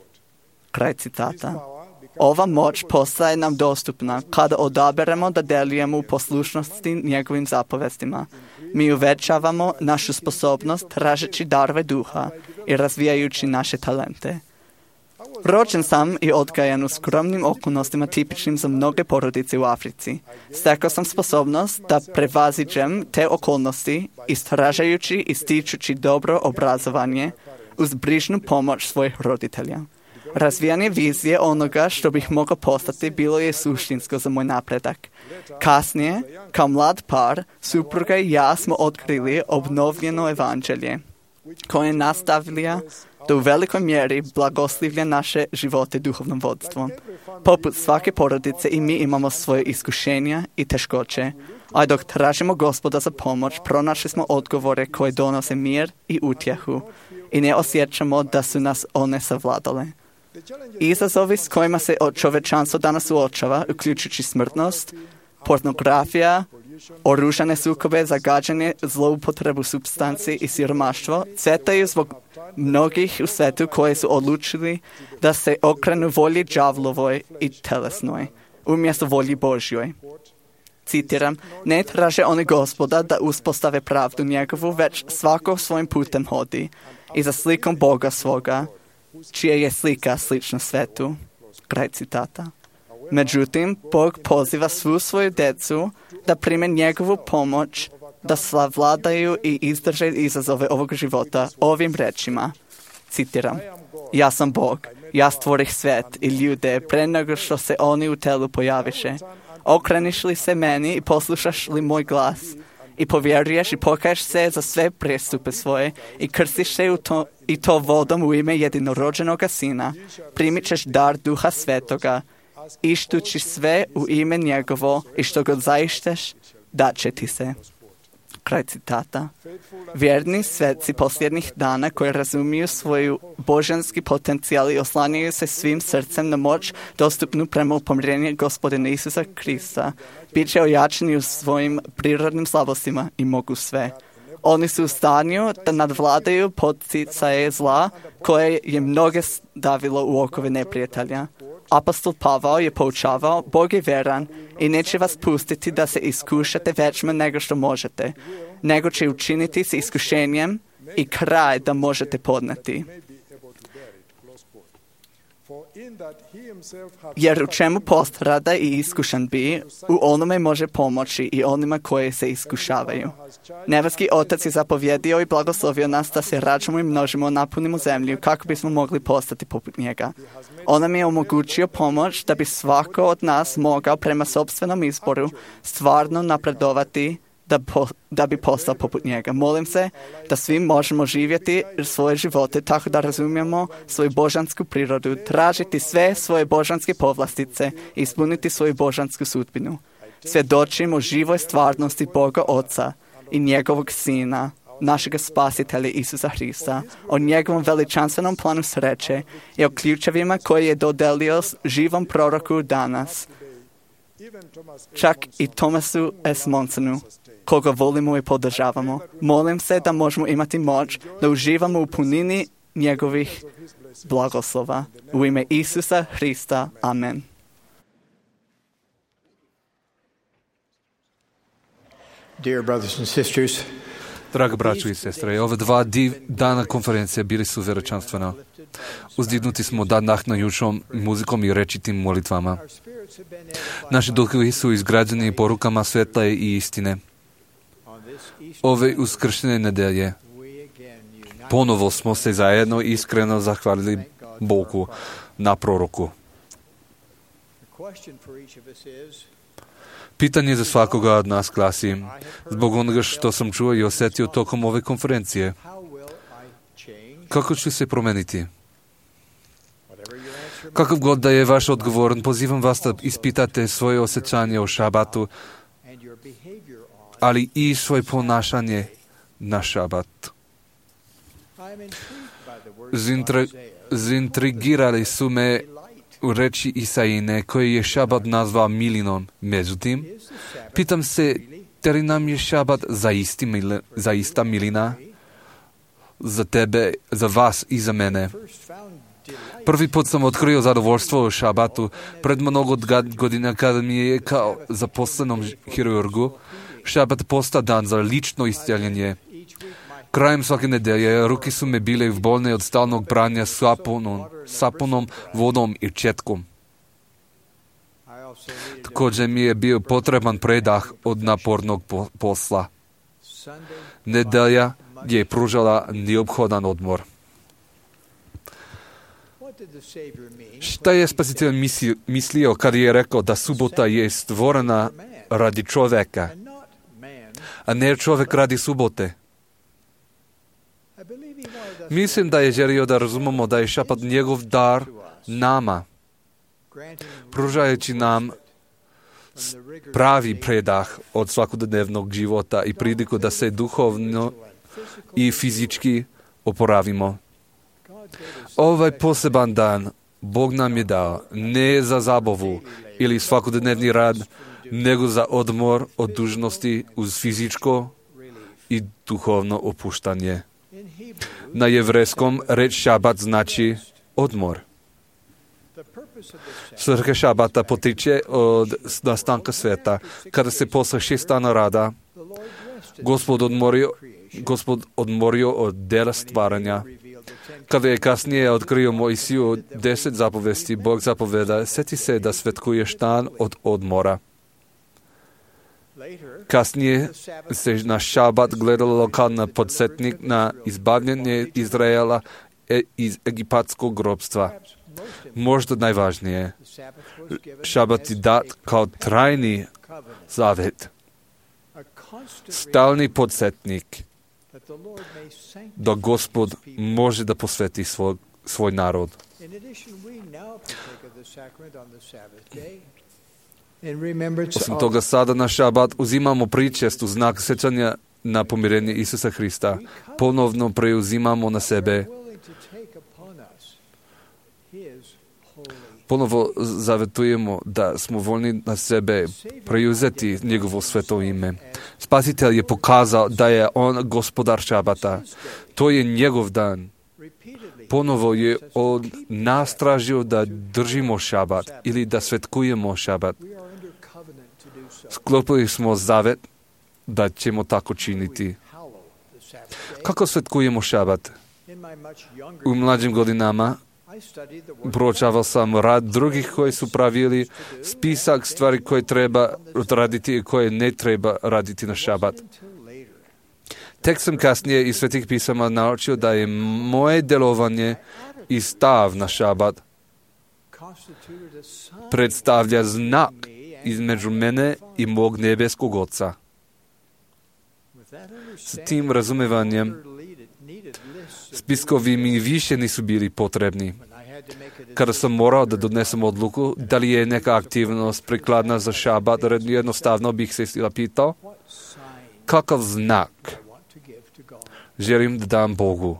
Kraj citata. Ova moć postaje nam dostupna kada odaberemo da delujemo u poslušnosti njegovim zapovestima. Mi uvećavamo našu sposobnost tražeći darove duha i razvijajući naše talente. Rođen sam i odgajan u skromnim okolnostima tipičnim za mnoge porodice u Africi. Stekao sam sposobnost da prevaziđem te okolnosti istražajući i stičući dobro obrazovanje uz brižnu pomoć svojih roditelja. Razvijanje vizije onoga što bih mogao postati bilo je suštinsko za moj napredak. Kasnije, kao mlad par, supruga i ja smo otkrili obnovljeno evanđelje, koje nastavlja da u velikoj mjeri blagoslivlja naše živote duhovnom vodstvom. Poput svake porodice i mi imamo svoje iskušenja i teškoće, a dok tražimo Gospoda za pomoć, pronašli smo odgovore koje donose mir i utjehu i ne osjećamo da su nas one savladale. Izazovi s kojima se čovečanstvo danas suočava, uključujući smrtnost, pornografija, oružane sukobe, zagađanje, zloupotrebu supstanci i siromaštvo, cvetaju zbog mnogih u svetu koji su odlučili da se okrenu volji đavlovoj i telesnoj, umjesto volji Božjoj. Citiram, ne traže oni Gospoda da uspostave pravdu njegovu, već svako svojim putem hodi i za slikom Boga svoga, čija je slika slična svetu. Kraj citata. Međutim, Bog poziva svu svoju djecu da prime njegovu pomoć, da savladaju i izdrže izazove ovog života ovim rečima. Citiram, ja sam Bog, ja stvorih svet i ljude pre nego što se oni u telu pojaviše. Okreniš li se meni i poslušaš li moj glas i povjeruješ i pokaješ se za sve prestupe svoje i krstiš se u to, i to vodom u ime jedinorođenoga sina, primit ćeš dar duha svetoga, ištući sve u ime njegovo i što god zaišteš, dat će ti se. Kraj citata. Vjerni sveci posljednjih dana koji razumiju svoju božanski potencijal i oslanjaju se svim srcem na moć dostupnu prema pomirenju Gospodina Isusa Krista, bit će ojačeni u svojim prirodnim slabostima i mogu sve. Oni su u stanju da nadvladaju poticaje zla koje je mnoge stavilo u okove neprijatelja. Apostol Pavao je poučavao, Bog je veran i neće vas pustiti da se iskušate većme nego što možete, nego će učiniti s iskušenjem i kraj da možete podneti. Jer u čemu postrada i iskušan bi, u onome može pomoći i onima koji se iskušavaju. Nebeski Otac je zapovjedio i blagoslovio nas da se rađamo i množimo, napunimo zemlju kako bismo mogli postati poput njega. On nam je omogućio pomoć da bi svako od nas mogao prema sopstvenom izboru stvarno napredovati da, po, da bi postao poput njega. Molim se da svi možemo živjeti svoje živote tako da razumijemo svoju božansku prirodu, tražiti sve svoje božanske povlastice i ispuniti svoju božansku sudbinu. Svjedočimo živoj stvarnosti Boga Oca i njegovog Sina, našega Spasitelja Isusa Hrista, o njegovom veličanstvenom planu sreće i o ključevima koje je dodelio živom proroku danas čak i Tomasu S. Monsonu, koga volimo i podržavamo. Molim se da možemo imati moć da uživamo u punini njegovih blagoslova. U ime Isusa Hrista. Amen. Dear brothers and sisters, Draga braćo i sestre, ove dva div dana konferencije bili su veličanstvena. Uzdignuti smo dan nahnajućom muzikom i rečitim molitvama. Naši duhovi su izgrađeni porukama svetla i istine. Ove uskršnjene nedelje ponovo smo se zajedno iskreno zahvalili Bogu na proroku. Pitanje za svakoga od nas glasi, zbog onoga što sam čuo i osjetio tokom ove konferencije, kako ću se promeniti? Kakav god da je vaš odgovor, pozivam vas da ispitate svoje osjećanje o šabatu, ali i svoje ponašanje na šabat. Zintra, zintrigirali su me u reči Isaine, koje je šabat nazvao milinom. Međutim, pitam se, da li nam je šabat zaista, mil, zaista milina? Za tebe, za vas i za mene. Prvi put sam otkrio zadovoljstvo u šabatu pred mnogo godina kada mi je kao zaposlenom hirurgu šabat postao dan za lično iscjeljenje. Krajem svake nedelje ruke su me bile bolne od stalnog branja sapunom, sapunom, vodom i četkom. Također mi je bio potreban predah od napornog posla. Nedelja je pružala neophodan odmor. Šta je Spasitelj mislio kad je rekao da subota je stvorena radi čovjeka, a ne čovjek radi subote? Mislim da je želio da razumemo da je šabat njegov dar nama, pružajući nam pravi predah od svakodnevnog života i priliku da se duhovno i fizički oporavimo. Ovaj poseban dan Bog nam je dao ne za zabavu ili svakodnevni rad, nego za odmor od dužnosti uz fizičko i duhovno opuštanje. Na jevrejskom reč šabat znači odmor. Svrha šabata potiče od nastanka sveta, kada se posle šest dana rada Gospod odmorio, Gospod odmorio od dela stvaranja. Kada je kasnije otkrio Mojsiju deset zapovesti, Bog zapoveda, sjeti se da svetkuješ dan od odmora. Kasnije se na šabat gledalo kao na podsjetnik na izbavljanje Izraela iz egipatskog grobstva. Možda najvažnije, šabat je dat kao trajni zavet, stalni podsjetnik da Gospod može da posveti svoj, svoj narod. Osim toga, sada na šabat uzimamo pričest u znak sjećanja na pomirenje Isusa Hrista. Ponovno preuzimamo na sebe. Ponovo zavetujemo da smo voljni na sebe preuzeti njegovo sveto ime. Spasitelj je pokazao da je on gospodar šabata. To je njegov dan. Ponovo je od nas tražio da držimo šabat ili da svetkujemo šabat. Sklopili smo zavet da ćemo tako činiti. Kako svetkujemo šabat? U mlađim godinama proučavao sam rad drugih koji su pravili spisak stvari koje treba raditi i koje ne treba raditi na šabat. Tek sam kasnije iz Svetih pisama naučio da je moje delovanje i stav na šabat predstavlja znak između mene i mog nebeskog Oca. S tim razumivanjem spiskovi mi više nisu bili potrebni. Kada sam morao da donesem odluku da li je neka aktivnost prikladna za šabat, jednostavno bih se pitao kakav znak želim da dam Bogu.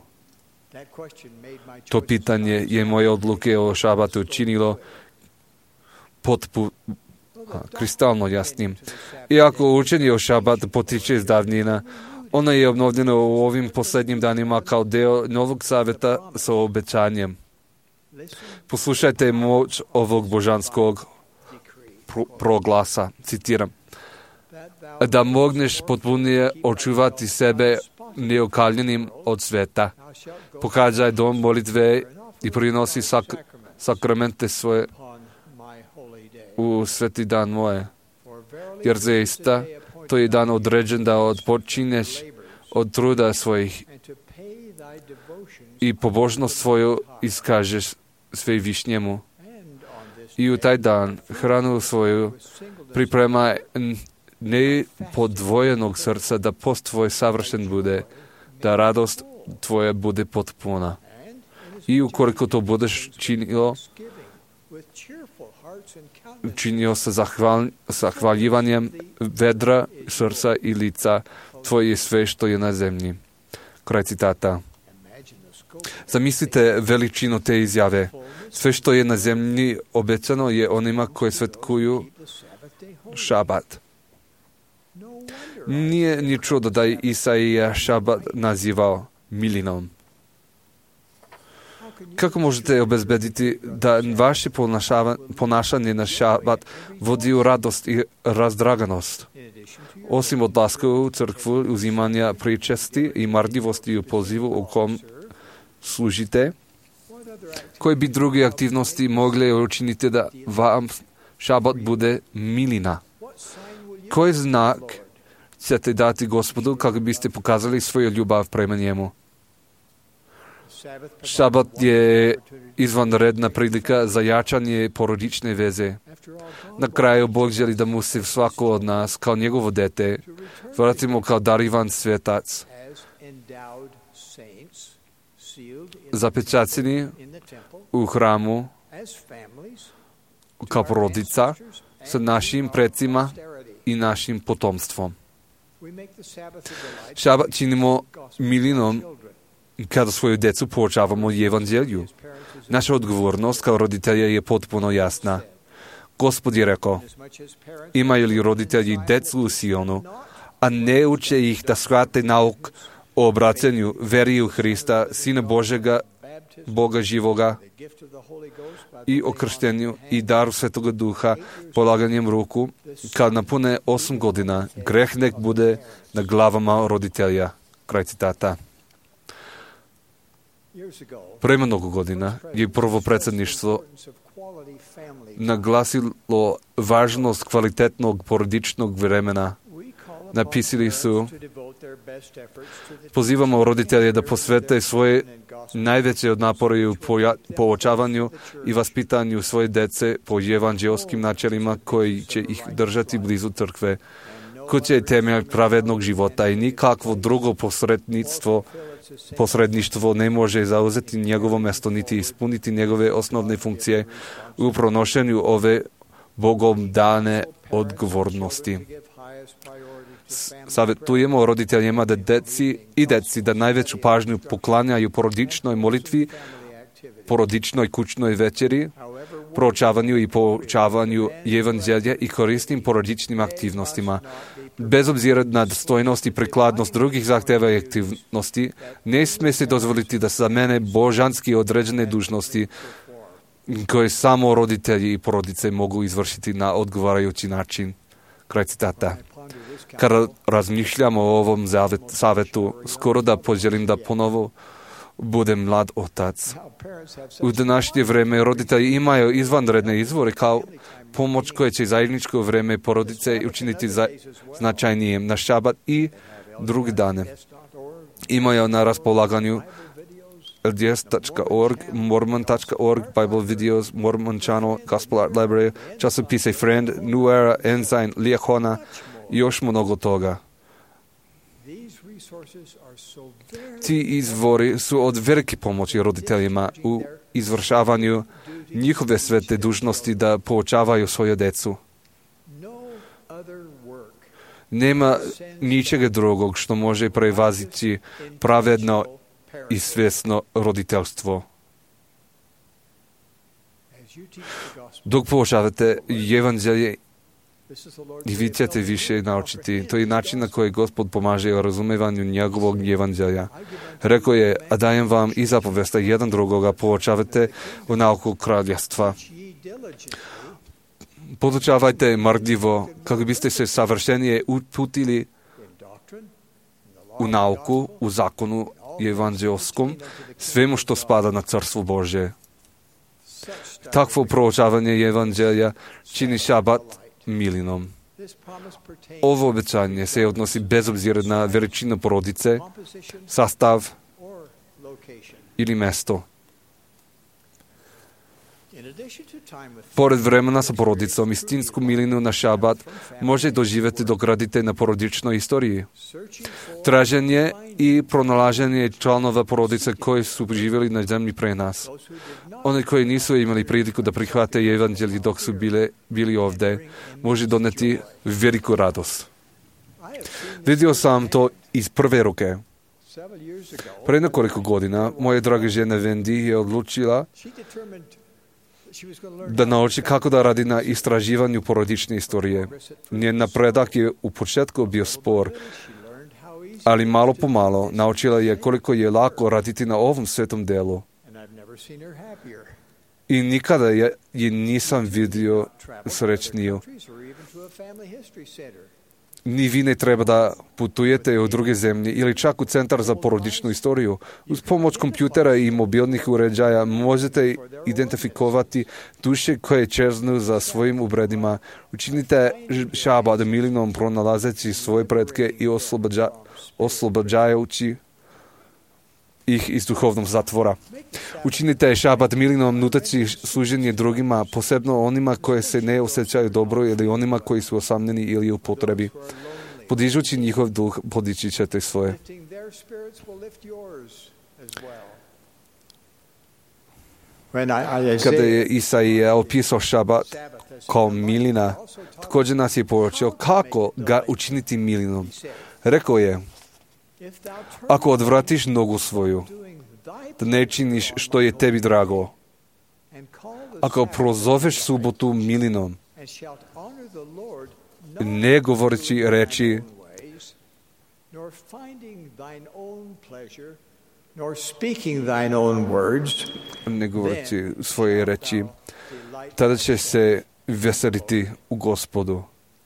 To pitanje je moje odluke o šabatu činilo potpu, kristalno jasnim. Iako učenje o šabatu potiče iz davnina, ona je obnovljena u ovim posljednjim danima kao deo Novog zaveta sa obećanjem. Poslušajte moć ovog božanskog pro- proglasa, citiram, da mogneš potpunije očuvati sebe neokaljenim od sveta. Pohađaj dom molitve i prinosi sak- sakramente svoje u sveti dan moje. Jer zaista to je dan određen da odpočineš od truda svojih i pobožnost svoju iskažeš sve višnjemu. I u taj dan hranu svoju pripremaj nepodvojenog srca da post tvoj savršen bude, da radost tvoja bude potpuna. I ukoliko to budeš činio, činio sa zahval, zahvaljivanjem vedra, srca i lica, tvoje je sve što je na zemlji. Kraj citata. Zamislite veličinu te izjave. Sve što je na zemlji obećano je onima koji svetkuju šabat. Nije ni čudo da je Isaija šabat nazivao milinom. Kako možete obezbediti da vaše ponašanje na šabat vodi u radost i razdraganost? Osim odlaska u crkvu, uzimanja pričesti i marljivosti u pozivu u kom služite, koje bi druge aktivnosti mogle učiniti da vam šabat bude milina? Koji znak ćete dati Gospodu kako biste pokazali svoju ljubav prema njemu? Šabat je izvanredna prilika za jačanje porodične veze. Na kraju Bog želi da mu se svako od nas, kao njegovo dete, vratimo kao darivan svetac, zapečaćeni u hramu kao porodica sa našim predsima i našim potomstvom. Šabat činimo milinom kada svoju decu poučavamo evanđelju. Naša odgovornost kao roditelja je potpuno jasna. Gospod je rekao, imaju li roditelji decu u Sionu, a ne uče ih da shvate nauk o obraćanju, veri u Hrista, Sina Božega, Boga živoga, i o krštenju i daru Svetoga Duha, polaganjem ruku, kad napune osam godina, greh nek bude na glavama roditelja. Kraj citata. Pre mnogo godina je prvo predsjedništvo naglasilo važnost kvalitetnog porodičnog vremena. Napisali su, pozivamo roditelje da posvete svoje najveće od napore u poučavanju i vaspitanju svoje dece po evanđelskim načelima koji će ih držati blizu crkve. Kuća je temelj pravednog života i nikakvo drugo posredništvo posredništvo ne može zauzeti njegovo mjesto niti ispuniti njegove osnovne funkcije u pronošenju ove Bogom dane odgovornosti. Savjetujemo roditeljima da deci i deci da najveću pažnju poklanjaju porodičnoj molitvi, porodičnoj kućnoj večeri, proučavanju i poučavanju evanđelja i korisnim porodičnim aktivnostima. Bez obzira na dostojnost i prikladnost drugih zahtjeva i aktivnosti, ne smije se dozvoliti da za mene božanski određene dužnosti koje samo roditelji i porodice mogu izvršiti na odgovarajući način. Kraj citata. Kada razmišljamo o ovom savjetu, skoro da poželim da ponovo budem mlad otac. U današnje vreme roditelji imaju izvanredne izvore kao pomoć koje će zajedničko vreme porodice učiniti za značajnijem na šabat i druge dane. Imaju na raspolaganju L D S dot org, mormon dot org, Bible videos, Mormon Channel, Gospel Art Library, časopise Friend, New Era, Ensign, Liahona i još mnogo toga. Ti izvori su od velike pomoći roditeljima u izvršavanju njihove svete dužnosti da poučavaju svoju decu. Nema ničega drugog što može prevaziti pravedno i svjesno roditeljstvo. Dok poučavate evanđelje I vi ćete više naučiti. To je način na koji Gospod pomaže u razumevanju njegovog evanđelja. Rekao je, a dajem vam i zapovesta jedan drugoga, poučavajte u nauku kraljevstva. Podučavajte marljivo, kako biste se savršenije uputili u nauku, u zakonu evanđelskom, svemu što spada na Carstvo Božje. Takvo proučavanje evanđelja čini šabat milinom. Ovo obećanje se odnosi bez obzira na veličinu porodice, sastav ili mesto. Pored vremena sa porodicom, istinsku milinu na šabat može doživjeti dok radite na porodičnoj istoriji. Traženje i pronalaženje članova porodice koji su živjeli na zemlji pre nas. Oni koji nisu imali priliku da prihvate evanđelje dok su bile, bili ovdje, može doneti veliku radost. Vidio sam to iz prve ruke. Pre nekoliko godina moja draga žena Wendy je odlučila da nauči kako da radi na istraživanju porodične istorije. Njen napredak je u početku bio spor, ali malo po malo naučila je koliko je lako raditi na ovom svetom delu. I nikada je, je nisam vidio srećniju. Ni vi ne treba da putujete u druge zemlje ili čak u centar za porodičnu istoriju. Uz pomoć kompjutera i mobilnih uređaja možete identifikovati duše koje čeznu za svojim ubredima. Učinite šabat milinom pronalazeći svoje pretke i oslobađa, oslobađajući ih iz duhovnog zatvora. Učinite šabat milinom nuteći služenje drugima, posebno onima koje se ne osjećaju dobro ili onima koji su osamljeni ili u potrebi. Podižući njihov duh, podići ćete svoje. Kada je Isaija opisao šabat kao milina, također nas je poučio kako ga učiniti milinom. Rekao je, ako odvratiš nogu svoju, da ne činiš što je tebi drago, ako prozoveš subotu milinom, ne govoreći reči, ne govoreći svoje reči, tada će se veseliti u Gospodu.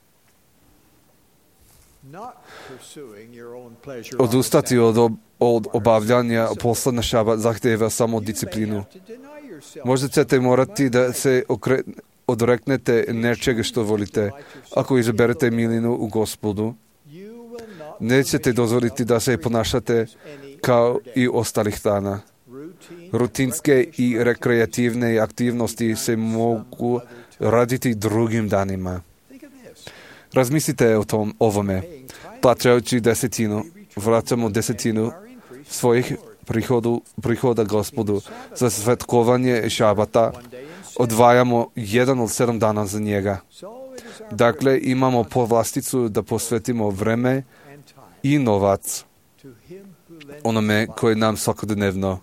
Odustati od, od obavljanja posla na šabat zahtjeva samo disciplinu. Možda ćete morati da se okre, odreknete nečega što volite. Ako izaberete milinu u Gospodu, nećete dozvoliti da se ponašate kao i ostalih dana. Rutinske i rekreativne aktivnosti se mogu raditi drugim danima. Razmislite o tom ovome. Plaćajući desetinu, vraćamo desetinu svojih prihodu, prihoda Gospodu. Za svetkovanje šabata odvajamo jedan od sedam dana za njega. Dakle, imamo povlasticu da posvetimo vreme i novac onome koji nam svakodnevno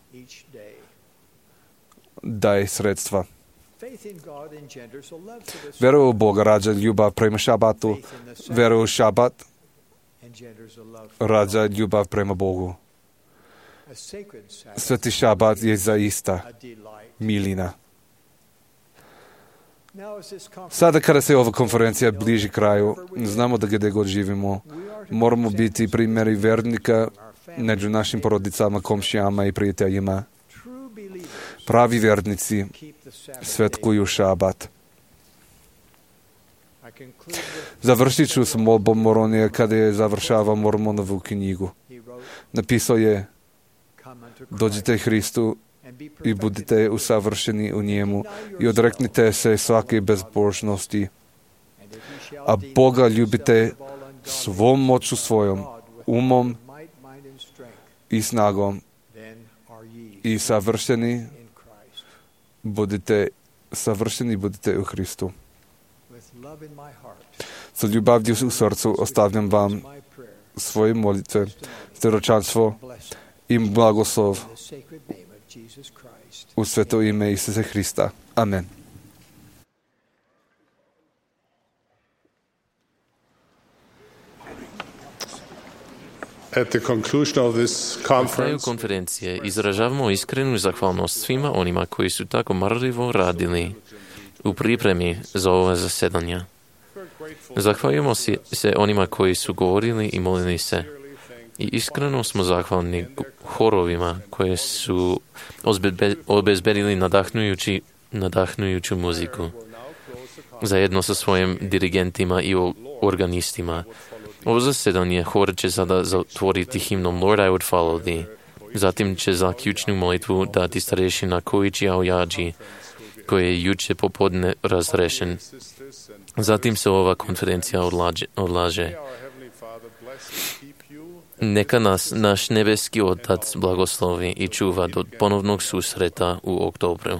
daje sredstva. Vera u Boga rađa ljubav prema šabatu. Vera u šabat rađa ljubav prema Bogu. Sveti šabat je zaista milina. Sada kada se ova konferencija bliži kraju, znamo da gdje god živimo, moramo biti primjeri vernika među našim porodicama, komšijama i prijateljima. Pravi vjernici svetkuju šabat. Završit ću s molbom Moronija kada je završava Mormonovu knjigu. Napisao je, dođite Hristu i budite usavršeni u njemu i odreknite se svake bezbožnosti. A Boga ljubite svom moću svojom, umom i snagom i savršeni budite, savršeni budite u Hristu. Sa ljubavlju u srcu ostavljam vam svoje molitve, steročanstvo i blagoslov u sveto ime Isusa Hrista. Amen. At the conclusion of this Na kraju conference, konferencije izražavamo iskrenu zahvalnost svima onima koji su tako marljivo radili u pripremi za ova zasedanja. Zahvaljujemo si- se onima koji su govorili i molili se. I iskreno smo zahvalni horovima koje su ozbezbe- obezbedili nadahnujući, nadahnujuću muziku. Zajedno sa svojim dirigentima i o- organistima. Ovo zasedanje hor će sada zatvoriti himnom Lord I would follow thee. Zatim će za ključnu molitvu dati starešina Koichi Aoyaji, koji je juče popodne razrešen. Zatim se ova konferencija odlaže, odlaže. Neka nas naš nebeski Otac blagoslovi i čuva do ponovnog susreta u oktobru.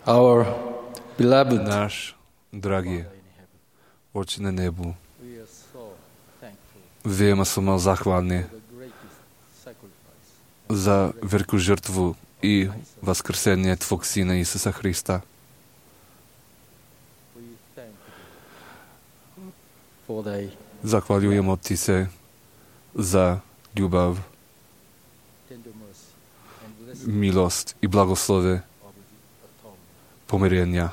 Our beloved Naš dragi Oče na nebu, veoma smo zahvalni za veliku žrtvu i vaskrsenje Tvog Sina Isusa Hrista. Zahvaljujemo Ti se za ljubav, milost i blagoslove pomirenja.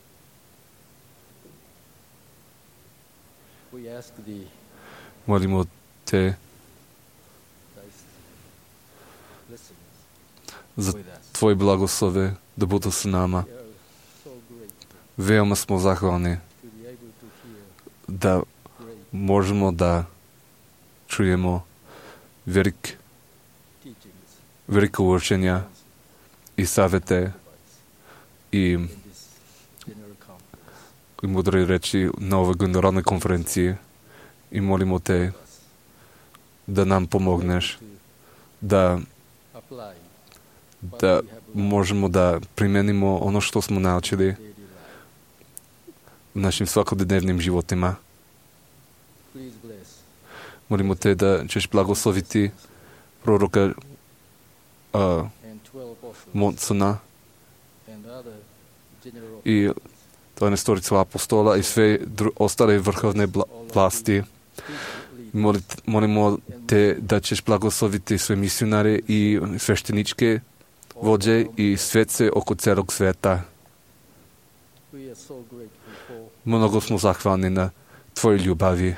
Molimo Te za Tvoje blagoslove da budu s nama. Veoma smo zahvalni da možemo da čujemo velik, velika učenja i savete i, i mudre reči na ovoj generalnoj konferenciji i molimo Te da nam pomogneš da da možemo da primenimo ono što smo naučili u našim svakodnevnim životima. Molimo Te da ćeš blagosloviti proroka uh, Monsona i dvanaestoricu apostola i sve dru- ostale vrhovne bla- vlasti. Molit, molimo Te da ćeš blagosloviti sve misionare i svešteničke vođe i svece oko celog sveta. Mnogo smo zahvalni na Tvojoj ljubavi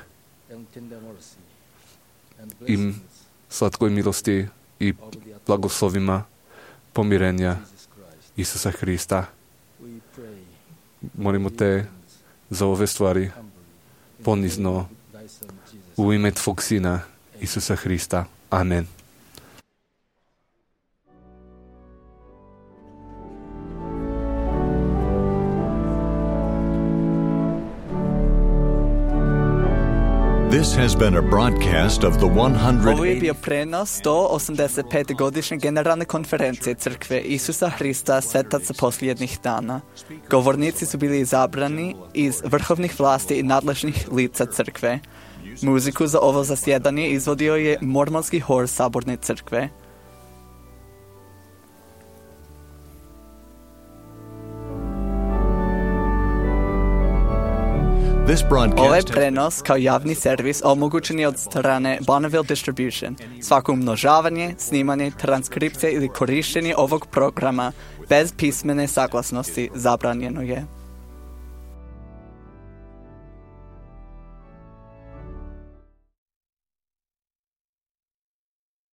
i slatkoj milosti i blagoslovima pomirenja Isusa Hrista. Molimo Te za ove stvari ponizno u ime Tvog Sina Isusa Hrista. Amen. This has been a broadcast of the one hundred... Ovo je bio prenos sto osamdeset pete godišnje generalne konferencije Crkve Isusa Hrista Svetaca posljednjih dana. Govornici su bili izabrani iz vrhovnih vlasti i nadležnih lica Crkve. Muziku za ovo zasjedanje izvodio je Mormonski hor Saborne Crkve. Ovaj prenos kao javni servis omogućen je od strane Bonneville Distribution. Svako umnožavanje, snimanje, transkripcija ili korištenje ovog programa bez pismene saglasnosti zabranjeno je.